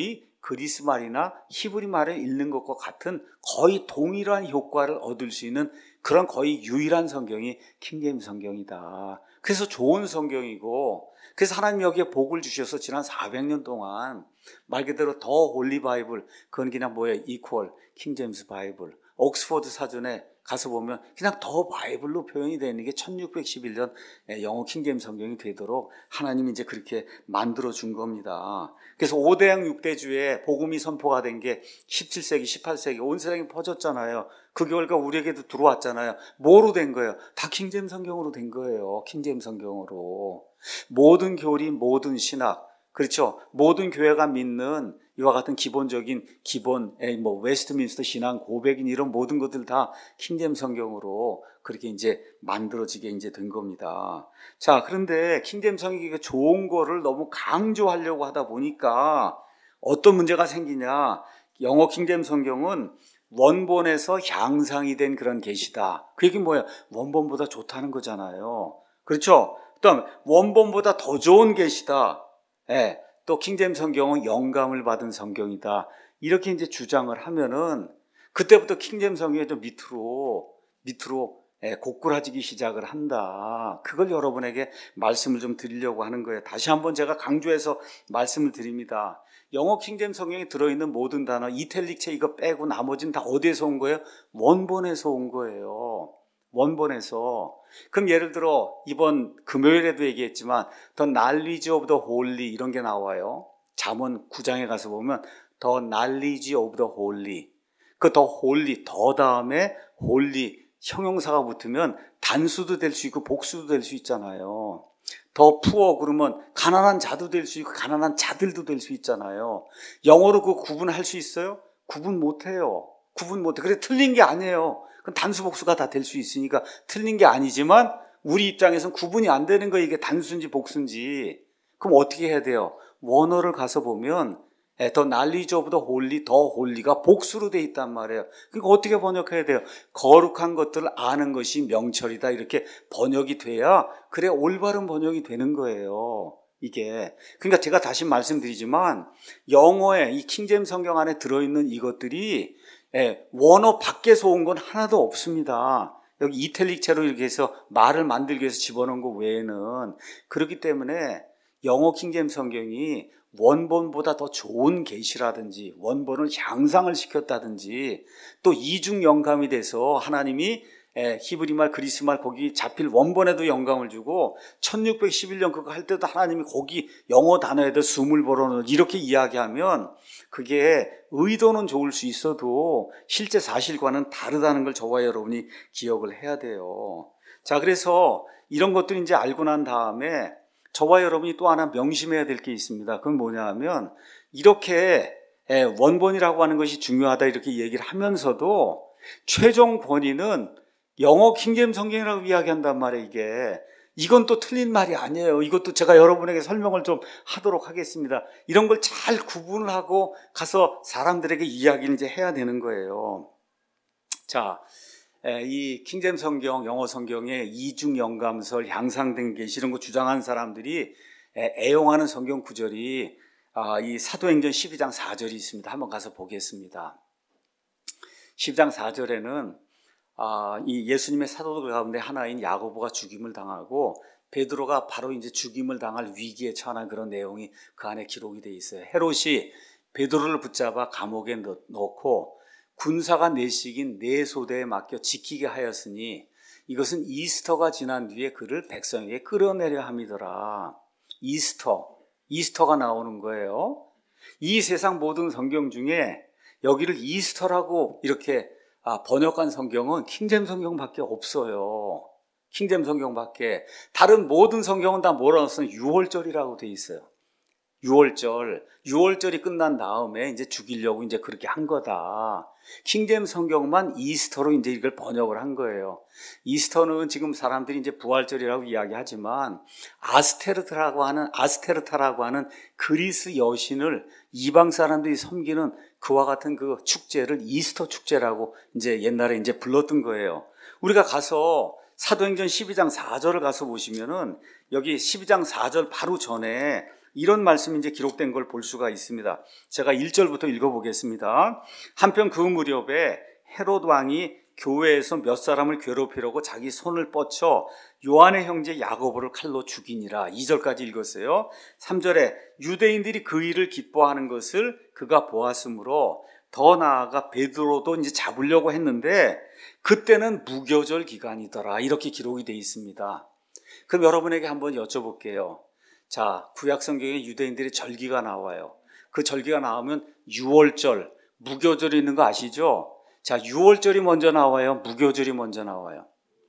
그리스 말이나 히브리 말을 읽는 것과 같은 거의 동일한 효과를 얻을 수 있는 그런 거의 유일한 성경이 킹제임스 성경이다. 그래서 좋은 성경이고, 그래서 하나님 여기에 복을 주셔서 지난 사백 년 동안 말 그대로 더 홀리 바이블, 그건 그냥 뭐예요? 이퀄 킹제임스 바이블. 옥스퍼드 사전에 가서 보면 그냥 더 바이블로 표현이 되는 게 천육백십일 년 영어 킹제임스 성경이 되도록 하나님이 이제 그렇게 만들어 준 겁니다. 그래서 오대양 육대주에 복음이 선포가 된 게 십칠 세기, 십팔 세기 온 세상에 퍼졌잖아요. 그 결과 우리에게도 들어왔잖아요. 뭐로 된 거예요? 다 킹제임스 성경으로 된 거예요. 킹제임스 성경으로. 모든 교리, 모든 신학, 그렇죠. 모든 교회가 믿는 이와 같은 기본적인 기본, 뭐 웨스트민스터 신앙 고백인 이런 모든 것들 다 킹제임스 성경으로 그렇게 이제 만들어지게 이제 된 겁니다. 자, 그런데 킹제임스 성경이 좋은 거를 너무 강조하려고 하다 보니까 어떤 문제가 생기냐? 영어 킹제임스 성경은 원본에서 향상이 된 그런 계시다. 그 얘기는 뭐예요? 원본보다 좋다는 거잖아요. 그렇죠? 그다음 원본보다 더 좋은 계시다. 예. 또 킹제임스 성경은 영감을 받은 성경이다. 이렇게 이제 주장을 하면은 그때부터 킹제임스 성경이 좀 밑으로 밑으로 예, 고꾸라지기 시작을 한다. 그걸 여러분에게 말씀을 좀 드리려고 하는 거예요. 다시 한번 제가 강조해서 말씀을 드립니다. 영어 킹제임스 성경에 들어있는 모든 단어, 이탈릭체 이거 빼고 나머지는 다 어디에서 온 거예요? 원본에서 온 거예요. 원본에서. 그럼 예를 들어 이번 금요일에도 얘기했지만 The knowledge of the holy 이런 게 나와요. 잠언 구 장에 가서 보면 The knowledge of the holy, 그 the holy, 더 다음에 holy 형용사가 붙으면 단수도 될 수 있고 복수도 될 수 있잖아요. 더 푸어 그러면 가난한 자도 될 수 있고 가난한 자들도 될 수 있잖아요. 영어로 그 구분할 수 있어요? 구분 못해요. 구분 못해. 그래 틀린 게 아니에요. 그건 단수 복수가 다 될 수 있으니까 틀린 게 아니지만 우리 입장에서는 구분이 안 되는 거예요. 이게 단수인지 복수인지. 그럼 어떻게 해야 돼요? 원어를 가서 보면 더 knowledge of the holy, 더 홀리가 복수로 돼 있단 말이에요. 그러니까 어떻게 번역해야 돼요? 거룩한 것들을 아는 것이 명철이다. 이렇게 번역이 돼야 그래 올바른 번역이 되는 거예요. 이게. 그러니까 제가 다시 말씀드리지만 영어에 이 킹제임스 성경 안에 들어있는 이것들이 예, 원어 밖에서 온 건 하나도 없습니다. 여기 이탈릭체로 이렇게 해서 말을 만들기 위해서 집어넣은 것 외에는. 그렇기 때문에 영어 킹제임스 성경이 원본보다 더 좋은 계시라든지 원본을 향상을 시켰다든지 또 이중 영감이 돼서 하나님이 히브리 말 그리스 말 거기 잡힐 원본에도 영감을 주고 천육백십일 년 그거 할 때도 하나님이 거기 영어 단어에도 숨을 불어넣어 이렇게 이야기하면 그게 의도는 좋을 수 있어도 실제 사실과는 다르다는 걸 저와 여러분이 기억을 해야 돼요. 자, 그래서 이런 것들 이제 알고 난 다음에 저와 여러분이 또 하나 명심해야 될 게 있습니다. 그건 뭐냐 하면 이렇게 원본이라고 하는 것이 중요하다 이렇게 얘기를 하면서도 최종 권위는 영어 킹제임스 성경이라고 이야기한단 말이에요. 이게 이건 또 틀린 말이 아니에요. 이것도 제가 여러분에게 설명을 좀 하도록 하겠습니다. 이런 걸 잘 구분을 하고 가서 사람들에게 이야기를 이제 해야 되는 거예요. 자, 이 킹제임스 성경, 영어 성경의 이중 영감설, 향상된 계시 이런 거 주장한 사람들이 애용하는 성경 구절이 이 사도행전 십이 장 사 절이 있습니다. 한번 가서 보겠습니다. 십이 장 사 절에는 이 예수님의 사도들 가운데 하나인 야고보가 죽임을 당하고 베드로가 바로 이제 죽임을 당할 위기에 처한 그런 내용이 그 안에 기록이 되어 있어요. 헤롯이 베드로를 붙잡아 감옥에 넣고 군사가 내식인 네 소대에 맡겨 지키게 하였으니 이것은 이스터가 지난 뒤에 그를 백성에게 끌어내려 함이더라. 이스터, 이스터가 나오는 거예요. 이 세상 모든 성경 중에 여기를 이스터라고 이렇게 번역한 성경은 킹제임스 성경밖에 없어요. 킹제임스 성경밖에. 다른 모든 성경은 다 뭐라고 써요? 유월절이라고 돼 있어요. 유월절, 유월절이 끝난 다음에 이제 죽이려고 이제 그렇게 한 거다. 킹제임스 성경만 이스터로 이제 이걸 번역을 한 거예요. 이스터는 지금 사람들이 이제 부활절이라고 이야기하지만 아스테르타라고 하는 아스테르타라고 하는 그리스 여신을 이방 사람들이 섬기는 그와 같은 그 축제를 이스터 축제라고 이제 옛날에 이제 불렀던 거예요. 우리가 가서 사도행전 십이 장 사 절을 가서 보시면은 여기 십이 장 사 절 바로 전에 이런 말씀이 이제 기록된 걸 볼 수가 있습니다. 제가 일 절부터 읽어보겠습니다. 한편 그 무렵에 헤롯 왕이 교회에서 몇 사람을 괴롭히려고 자기 손을 뻗쳐 요한의 형제 야고보를 칼로 죽이니라. 이 절까지 읽었어요. 삼 절에 유대인들이 그 일을 기뻐하는 것을 그가 보았으므로 더 나아가 베드로도 이제 잡으려고 했는데 그때는 무교절 기간이더라. 이렇게 기록이 되어 있습니다. 그럼 여러분에게 한번 여쭤볼게요. 자, 구약 성경에 유대인들의 절기가 나와요. 그 절기가 나오면 유월절, 무교절이 있는 거 아시죠? 자, 유월절이 먼저 나와요? 무교절이 먼저 나와요?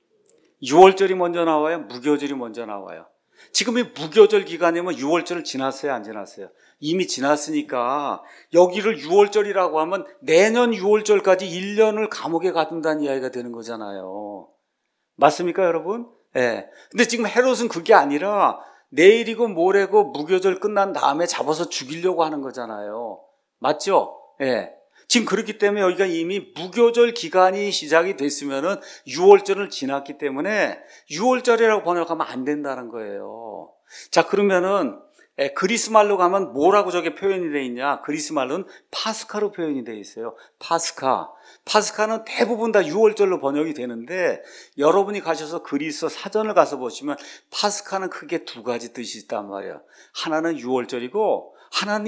유월절이 먼저 나와요? 무교절이 먼저 나와요? 지금 이 무교절 기간이면 유월절을 지났어요? 안 지났어요? 이미 지났으니까 여기를 유월절이라고 하면 내년 유월절까지 일 년을 감옥에 가둔다는 이야기가 되는 거잖아요. 맞습니까, 여러분? 예. 네. 근데 지금 헤롯은 그게 아니라 내일이고 모레고 무교절 끝난 다음에 잡아서 죽이려고 하는 거잖아요. 맞죠? 예. 네. 지금 그렇기 때문에 여기가 이미 무교절 기간이 시작이 됐으면은 유월절을 지났기 때문에 유월절이라고 번역하면 안 된다는 거예요. 자, 그러면은 예, 그리스 말로 가면 뭐라고 저게 표현이 되어 있냐? 그리스 말로는 파스카로 표현이 되어 있어요. 파스카. 파스카는 대부분 다 유월절로 번역이 되는데 여러분이 가셔서 그리스 사전을 가서 보시면 파스카는 크게 두 가지 뜻이 있단 말이에요. 하나는 유월절이고 하나는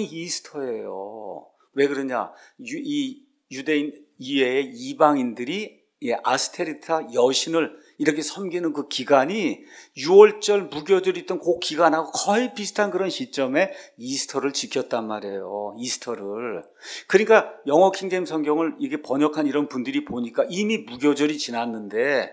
이스터예요. 왜 그러냐? 유, 이 유대인 이외의 이방인들이 예, 아스테리타 여신을 이렇게 섬기는 그 기간이 유월절 무교절이 있던 그 기간하고 거의 비슷한 그런 시점에 이스터를 지켰단 말이에요. 이스터를. 그러니까 영어 킹제임스 성경을 이게 번역한 이런 분들이 보니까 이미 무교절이 지났는데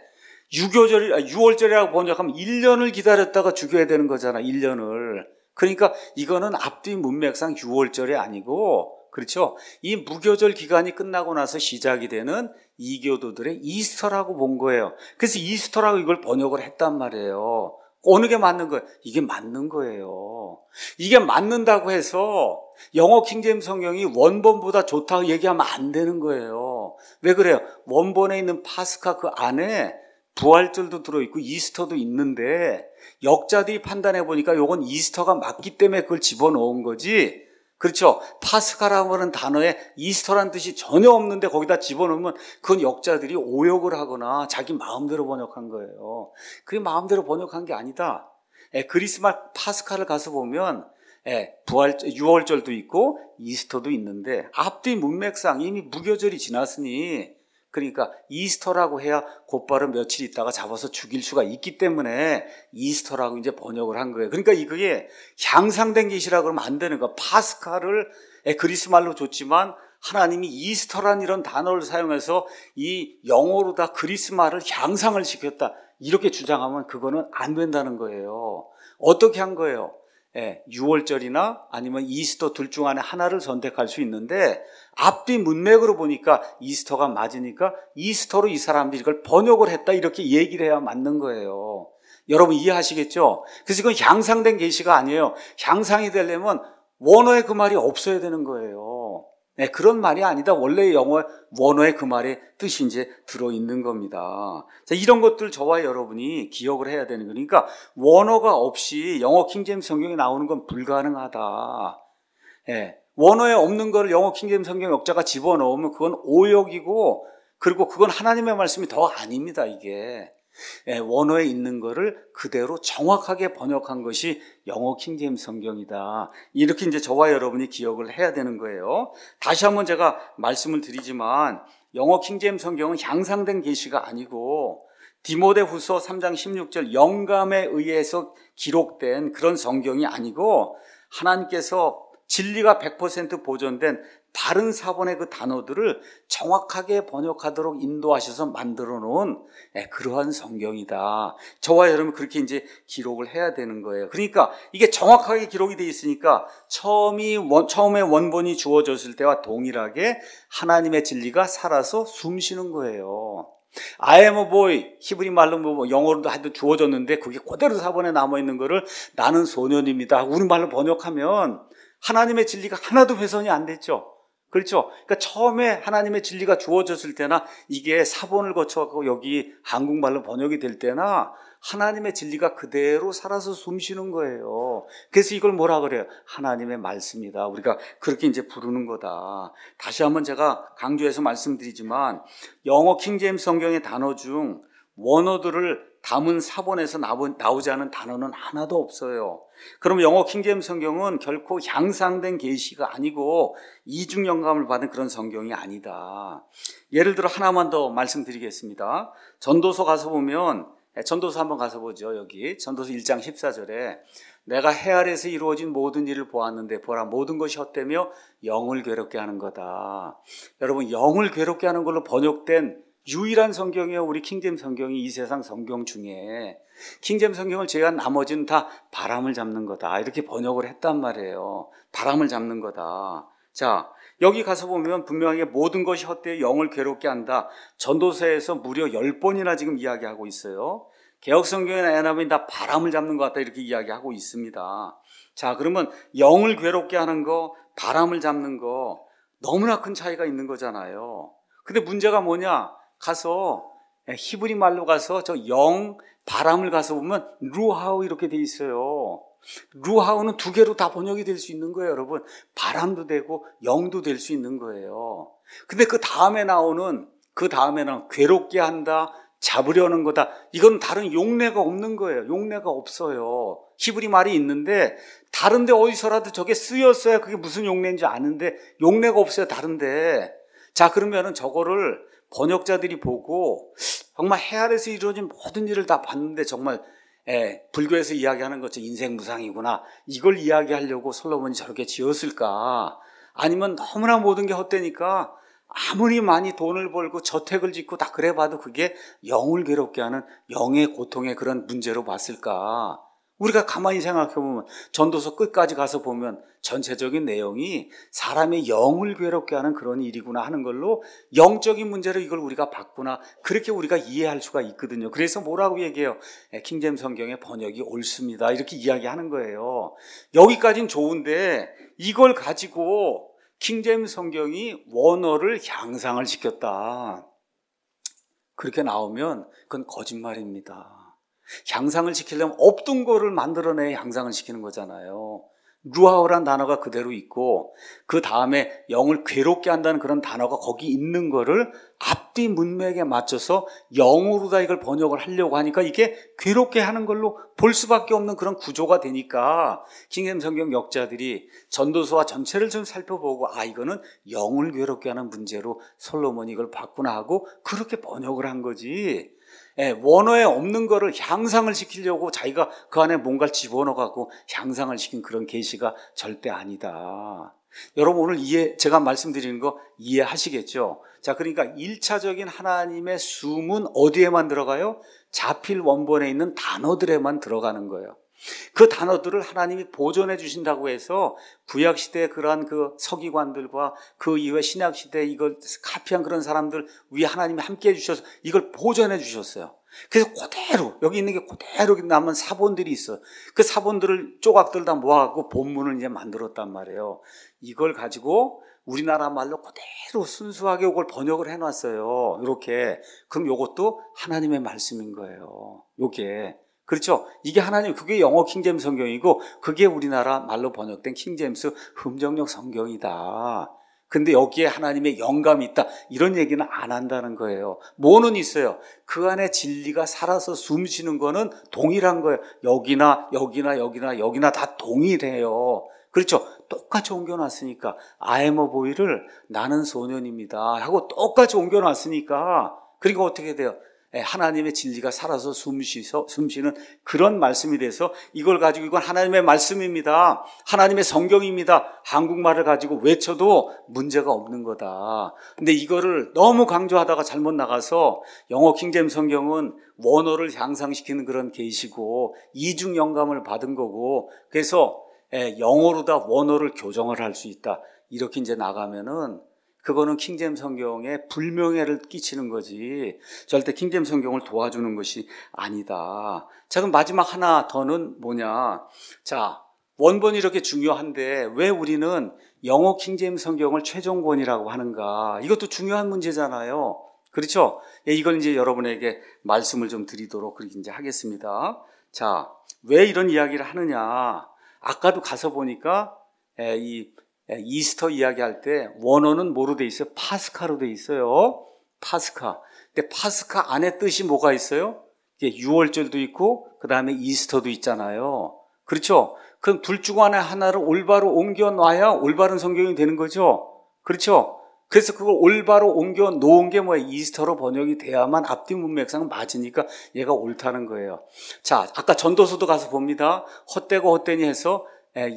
유교절이, 유월절이라고 번역하면 일 년을 기다렸다가 죽여야 되는 거잖아. 일 년을. 그러니까 이거는 앞뒤 문맥상 유월절이 아니고 그렇죠? 이 무교절 기간이 끝나고 나서 시작이 되는 이교도들의 이스터라고 본 거예요. 그래서 이스터라고 이걸 번역을 했단 말이에요. 어느 게 맞는 거예요? 이게 맞는 거예요. 이게 맞는다고 해서 영어 킹제임스 성경이 원본보다 좋다고 얘기하면 안 되는 거예요. 왜 그래요? 원본에 있는 파스카 그 안에 부활절도 들어있고 이스터도 있는데 역자들이 판단해 보니까 이건 이스터가 맞기 때문에 그걸 집어넣은 거지. 그렇죠. 파스카라고 하는 단어에 이스터란 뜻이 전혀 없는데 거기다 집어넣으면 그건 역자들이 오역을 하거나 자기 마음대로 번역한 거예요. 그게 마음대로 번역한 게 아니다. 예, 그리스말 파스카를 가서 보면 예, 부활, 유월절도 있고 이스터도 있는데 앞뒤 문맥상 이미 무교절이 지났으니 그러니까 이스터라고 해야 곧바로 며칠 있다가 잡아서 죽일 수가 있기 때문에 이스터라고 이제 번역을 한 거예요. 그러니까 이게 향상된 계시라고 그러면 안 되는 거야. 파스카를 그리스 말로 줬지만 하나님이 이스터란 이런 단어를 사용해서 이 영어로 다 그리스 말을 향상을 시켰다. 이렇게 주장하면 그거는 안 된다는 거예요. 어떻게 한 거예요? 예, 유월절이나 아니면 이스터 둘 중 안에 하나를 선택할 수 있는데 앞뒤 문맥으로 보니까 이스터가 맞으니까 이스터로 이 사람들이 이걸 번역을 했다 이렇게 얘기를 해야 맞는 거예요. 여러분 이해하시겠죠? 그래서 이건 향상된 계시가 아니에요. 향상이 되려면 원어에 그 말이 없어야 되는 거예요. 네, 그런 말이 아니다. 원래 영어 원어에 그 말의 뜻이 이제 들어있는 겁니다. 자, 이런 것들 저와 여러분이 기억을 해야 되는 거니까 원어가 없이 영어 킹제임스 성경에 나오는 건 불가능하다. 네, 원어에 없는 걸 영어 킹제임스 성경 역자가 집어넣으면 그건 오역이고 그리고 그건 하나님의 말씀이 더 아닙니다. 이게. 예, 원어에 있는 거를 그대로 정확하게 번역한 것이 영어 킹제임스 성경이다. 이렇게 이제 저와 여러분이 기억을 해야 되는 거예요. 다시 한번 제가 말씀을 드리지만 영어 킹제임스 성경은 향상된 계시가 아니고 디모데후서 삼 장 십육 절 영감에 의해서 기록된 그런 성경이 아니고 하나님께서 진리가 백 퍼센트 보존된 다른 사본의 그 단어들을 정확하게 번역하도록 인도하셔서 만들어 놓은 그러한 성경이다. 저와 여러분 그렇게 이제 기록을 해야 되는 거예요. 그러니까 이게 정확하게 기록이 되어 있으니까 처음이 원, 처음에 원본이 주어졌을 때와 동일하게 하나님의 진리가 살아서 숨쉬는 거예요. I am a boy, 히브리 말로 뭐 영어로도 하여튼 주어졌는데 그게 그대로 사본에 남아있는 거를 나는 소년입니다. 우리말로 번역하면 하나님의 진리가 하나도 훼손이 안 됐죠. 그렇죠. 그러니까 처음에 하나님의 진리가 주어졌을 때나 이게 사본을 거쳐서 여기 한국말로 번역이 될 때나 하나님의 진리가 그대로 살아서 숨쉬는 거예요. 그래서 이걸 뭐라 그래요? 하나님의 말씀이다. 우리가 그렇게 이제 부르는 거다. 다시 한번 제가 강조해서 말씀드리지만 영어 킹제임스 성경의 단어 중 원어들을 담은 사본에서 나오지 않은 단어는 하나도 없어요. 그럼 영어 킹제임스 성경은 결코 향상된 계시가 아니고 이중 영감을 받은 그런 성경이 아니다. 예를 들어 하나만 더 말씀드리겠습니다. 전도서 가서 보면, 전도서 한번 가서 보죠. 여기 전도서 일 장 십사 절에 내가 해 아래에서 이루어진 모든 일을 보았는데 보라 모든 것이 헛되며 영을 괴롭게 하는 거다. 여러분, 영을 괴롭게 하는 걸로 번역된 유일한 성경이에요. 우리 킹제임스 성경이 이 세상 성경 중에. 킹제임스 성경을 제외한 나머지는 다 바람을 잡는 거다. 이렇게 번역을 했단 말이에요. 바람을 잡는 거다. 자, 여기 가서 보면 분명하게 모든 것이 헛되어 영을 괴롭게 한다. 전도서에서 무려 열 번이나 지금 이야기하고 있어요. 개역 성경에 나타나면 다 바람을 잡는 것 같다 이렇게 이야기하고 있습니다. 자, 그러면 영을 괴롭게 하는 거, 바람을 잡는 거 너무나 큰 차이가 있는 거잖아요. 근데 문제가 뭐냐? 가서 히브리 말로 가서 저 영, 바람을 가서 보면 루하우 이렇게 돼 있어요. 루하우는 두 개로 다 번역이 될 수 있는 거예요, 여러분. 바람도 되고 영도 될 수 있는 거예요. 근데 그 다음에 나오는 그 다음에는 괴롭게 한다, 잡으려는 거다. 이건 다른 용례가 없는 거예요. 용례가 없어요. 히브리 말이 있는데 다른데 어디서라도 저게 쓰였어야 그게 무슨 용례인지 아는데 용례가 없어요. 다른데. 자, 그러면은 저거를 번역자들이 보고 정말 해 아래에서 이루어진 모든 일을 다 봤는데 정말 예, 불교에서 이야기하는 것처럼 인생 무상이구나. 이걸 이야기하려고 솔로몬이 저렇게 지었을까? 아니면 너무나 모든 게 헛되니까 아무리 많이 돈을 벌고 저택을 짓고 다 그래봐도 그게 영을 괴롭게 하는 영의 고통의 그런 문제로 봤을까? 우리가 가만히 생각해보면 전도서 끝까지 가서 보면 전체적인 내용이 사람의 영을 괴롭게 하는 그런 일이구나 하는 걸로 영적인 문제로 이걸 우리가 봤구나. 그렇게 우리가 이해할 수가 있거든요. 그래서 뭐라고 얘기해요? 킹제임스 성경의 번역이 옳습니다. 이렇게 이야기하는 거예요. 여기까지는 좋은데 이걸 가지고 킹제임스 성경이 원어를 향상을 시켰다. 그렇게 나오면 그건 거짓말입니다. 향상을 시키려면 없던 거를 만들어내야 향상을 시키는 거잖아요. 루하우란 단어가 그대로 있고 그 다음에 영을 괴롭게 한다는 그런 단어가 거기 있는 거를 앞뒤 문맥에 맞춰서 영으로다 이걸 번역을 하려고 하니까 이게 괴롭게 하는 걸로 볼 수밖에 없는 그런 구조가 되니까 킹제임스 성경 역자들이 전도서와 전체를 좀 살펴보고 아 이거는 영을 괴롭게 하는 문제로 솔로몬이 이걸 봤구나 하고 그렇게 번역을 한 거지. 예, 원어에 없는 거를 향상을 시키려고 자기가 그 안에 뭔가를 집어넣어갖고 향상을 시킨 그런 계시가 절대 아니다. 여러분 오늘 이해, 제가 말씀드리는 거 이해하시겠죠? 자, 그러니까 일차적인 하나님의 숨은 어디에만 들어가요? 자필 원본에 있는 단어들에만 들어가는 거예요. 그 단어들을 하나님이 보존해 주신다고 해서 구약시대의 그러한 그 서기관들과 그 이후에 신약시대에 이걸 카피한 그런 사람들 위에 하나님이 함께 해주셔서 이걸 보존해 주셨어요. 그래서 그대로 여기 있는 게 그대로 남은 사본들이 있어요. 그 사본들을 조각들 다 모아갖고 본문을 이제 만들었단 말이에요. 이걸 가지고 우리나라 말로 그대로 순수하게 이걸 번역을 해놨어요. 이렇게. 그럼 이것도 하나님의 말씀인 거예요. 요게. 그렇죠? 이게 하나님, 그게 영어 킹제임스 성경이고 그게 우리나라 말로 번역된 킹제임스 흠정역 성경이다. 근데 여기에 하나님의 영감이 있다. 이런 얘기는 안 한다는 거예요. 뭐는 있어요? 그 안에 진리가 살아서 숨쉬는 거는 동일한 거예요. 여기나 여기나 여기나 여기나 다 동일해요. 그렇죠? 똑같이 옮겨놨으니까 I am a boy를 나는 소년입니다 하고 똑같이 옮겨놨으니까 그리고 어떻게 돼요? 하나님의 진리가 살아서 숨쉬서, 숨쉬는 그런 말씀이 돼서 이걸 가지고 이건 하나님의 말씀입니다. 하나님의 성경입니다. 한국말을 가지고 외쳐도 문제가 없는 거다. 근데 이거를 너무 강조하다가 잘못 나가서 영어 킹제임스 성경은 원어를 향상시키는 그런 계시고 이중 영감을 받은 거고 그래서 영어로다 원어를 교정을 할 수 있다. 이렇게 이제 나가면은 그거는 킹제임스 성경에 불명예를 끼치는 거지 절대 킹제임스 성경을 도와주는 것이 아니다. 자, 그럼 마지막 하나 더는 뭐냐. 자, 원본이 이렇게 중요한데 왜 우리는 영어 킹제임스 성경을 최종본이라고 하는가. 이것도 중요한 문제잖아요. 그렇죠? 예, 이걸 이제 여러분에게 말씀을 좀 드리도록 그렇게 이제 하겠습니다. 자, 왜 이런 이야기를 하느냐? 아까도 가서 보니까 예, 이 예, 이스터 이야기할 때 원어는 뭐로 돼 있어요? 파스카로 돼 있어요. 파스카. 근데 파스카 안에 뜻이 뭐가 있어요? 이게 유월절도 있고 그 다음에 이스터도 있잖아요. 그렇죠? 그럼 둘 중 안에 하나를 올바로 옮겨 놔야 올바른 성경이 되는 거죠. 그렇죠? 그래서 그걸 올바로 옮겨 놓은 게 뭐예요? 이스터로 번역이 돼야만 앞뒤 문맥상 맞으니까 얘가 옳다는 거예요. 자, 아까 전도서도 가서 봅니다. 헛되고 헛되니 해서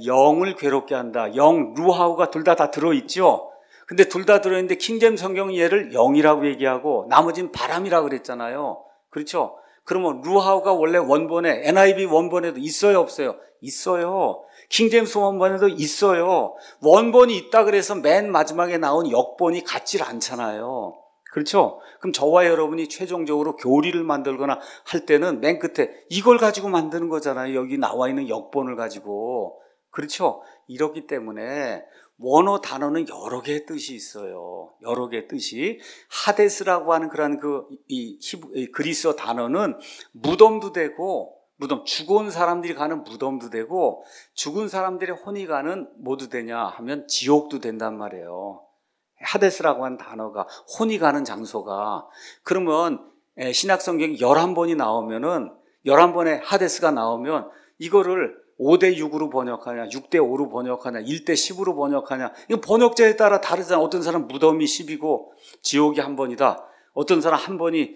영을 괴롭게 한다. 영, 루하우가 둘 다 다 들어있죠. 근데 둘 다 들어있는데 킹제임스 성경이 얘를 영이라고 얘기하고 나머지는 바람이라고 그랬잖아요. 그렇죠? 그러면 루하우가 원래 원본에 엔아이브이 원본에도 있어요, 없어요? 있어요. 킹제임스 원본에도 있어요. 원본이 있다 그래서 맨 마지막에 나온 역본이 같질 않잖아요. 그렇죠? 그럼 저와 여러분이 최종적으로 교리를 만들거나 할 때는 맨 끝에 이걸 가지고 만드는 거잖아요. 여기 나와 있는 역본을 가지고. 그렇죠? 이렇기 때문에 원어 단어는 여러 개의 뜻이 있어요. 여러 개의 뜻이. 하데스라고 하는 그런 그, 이, 이 그리스어 단어는 무덤도 되고, 무덤, 죽은 사람들이 가는 무덤도 되고, 죽은 사람들의 혼이 가는 뭐도 되냐 하면 지옥도 된단 말이에요. 하데스라고 하는 단어가, 혼이 가는 장소가. 그러면 신약성경이 열한 번이 나오면은, 열한 번에 하데스가 나오면 이거를 오 대 육으로 번역하냐, 육 대 오로 번역하냐, 일 대 십으로 번역하냐. 이거 번역자에 따라 다르잖아. 어떤 사람 무덤이 십이고 지옥이 한 번이다. 어떤 사람 한 번이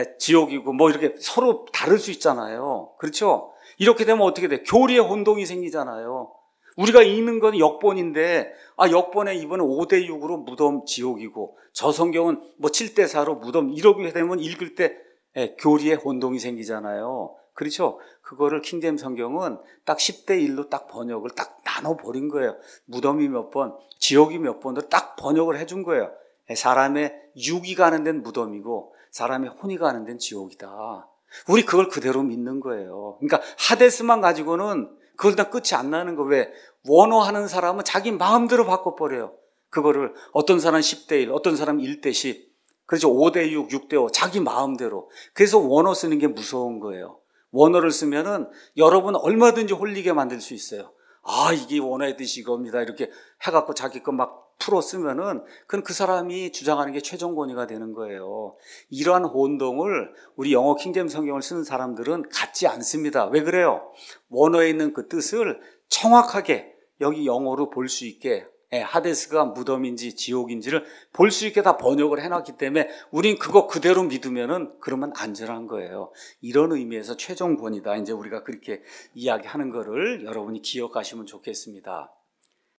지옥이고 뭐 이렇게 서로 다를 수 있잖아요. 그렇죠? 이렇게 되면 어떻게 돼? 교리의 혼동이 생기잖아요. 우리가 읽는 건 역본인데 아 역본에 이번에 오 대 육으로 무덤 지옥이고 저 성경은 뭐 칠 대 사로 무덤 이렇게 되면 읽을 때 교리의 혼동이 생기잖아요. 그렇죠? 그거를 킹제임스 성경은 딱 십 대 일로 딱 번역을 딱 나눠버린 거예요. 무덤이 몇 번, 지옥이 몇 번으로 딱 번역을 해준 거예요. 사람의 육이 가는 데는 무덤이고 사람의 혼이 가는 데는 지옥이다. 우리 그걸 그대로 믿는 거예요. 그러니까 하데스만 가지고는 그걸 다 끝이 안 나는 거. 왜? 원어하는 사람은 자기 마음대로 바꿔버려요. 그거를 어떤 사람은 십 대 일, 어떤 사람은 일 대 십, 그렇죠? 오 대 육, 육 대 오, 자기 마음대로. 그래서 원어 쓰는 게 무서운 거예요. 원어를 쓰면은 여러분 얼마든지 홀리게 만들 수 있어요. 아, 이게 원어의 뜻이 이겁니다. 이렇게 해갖고 자기 거 막 풀어 쓰면은 그건 그 사람이 주장하는 게 최종 권위가 되는 거예요. 이러한 혼동을 우리 영어 킹제임스 성경을 쓰는 사람들은 갖지 않습니다. 왜 그래요? 원어에 있는 그 뜻을 정확하게 여기 영어로 볼 수 있게 하데스가 무덤인지 지옥인지를 볼 수 있게 다 번역을 해놨기 때문에 우린 그거 그대로 믿으면은 그러면 안전한 거예요. 이런 의미에서 최종 권위다. 이제 우리가 그렇게 이야기하는 거를 여러분이 기억하시면 좋겠습니다.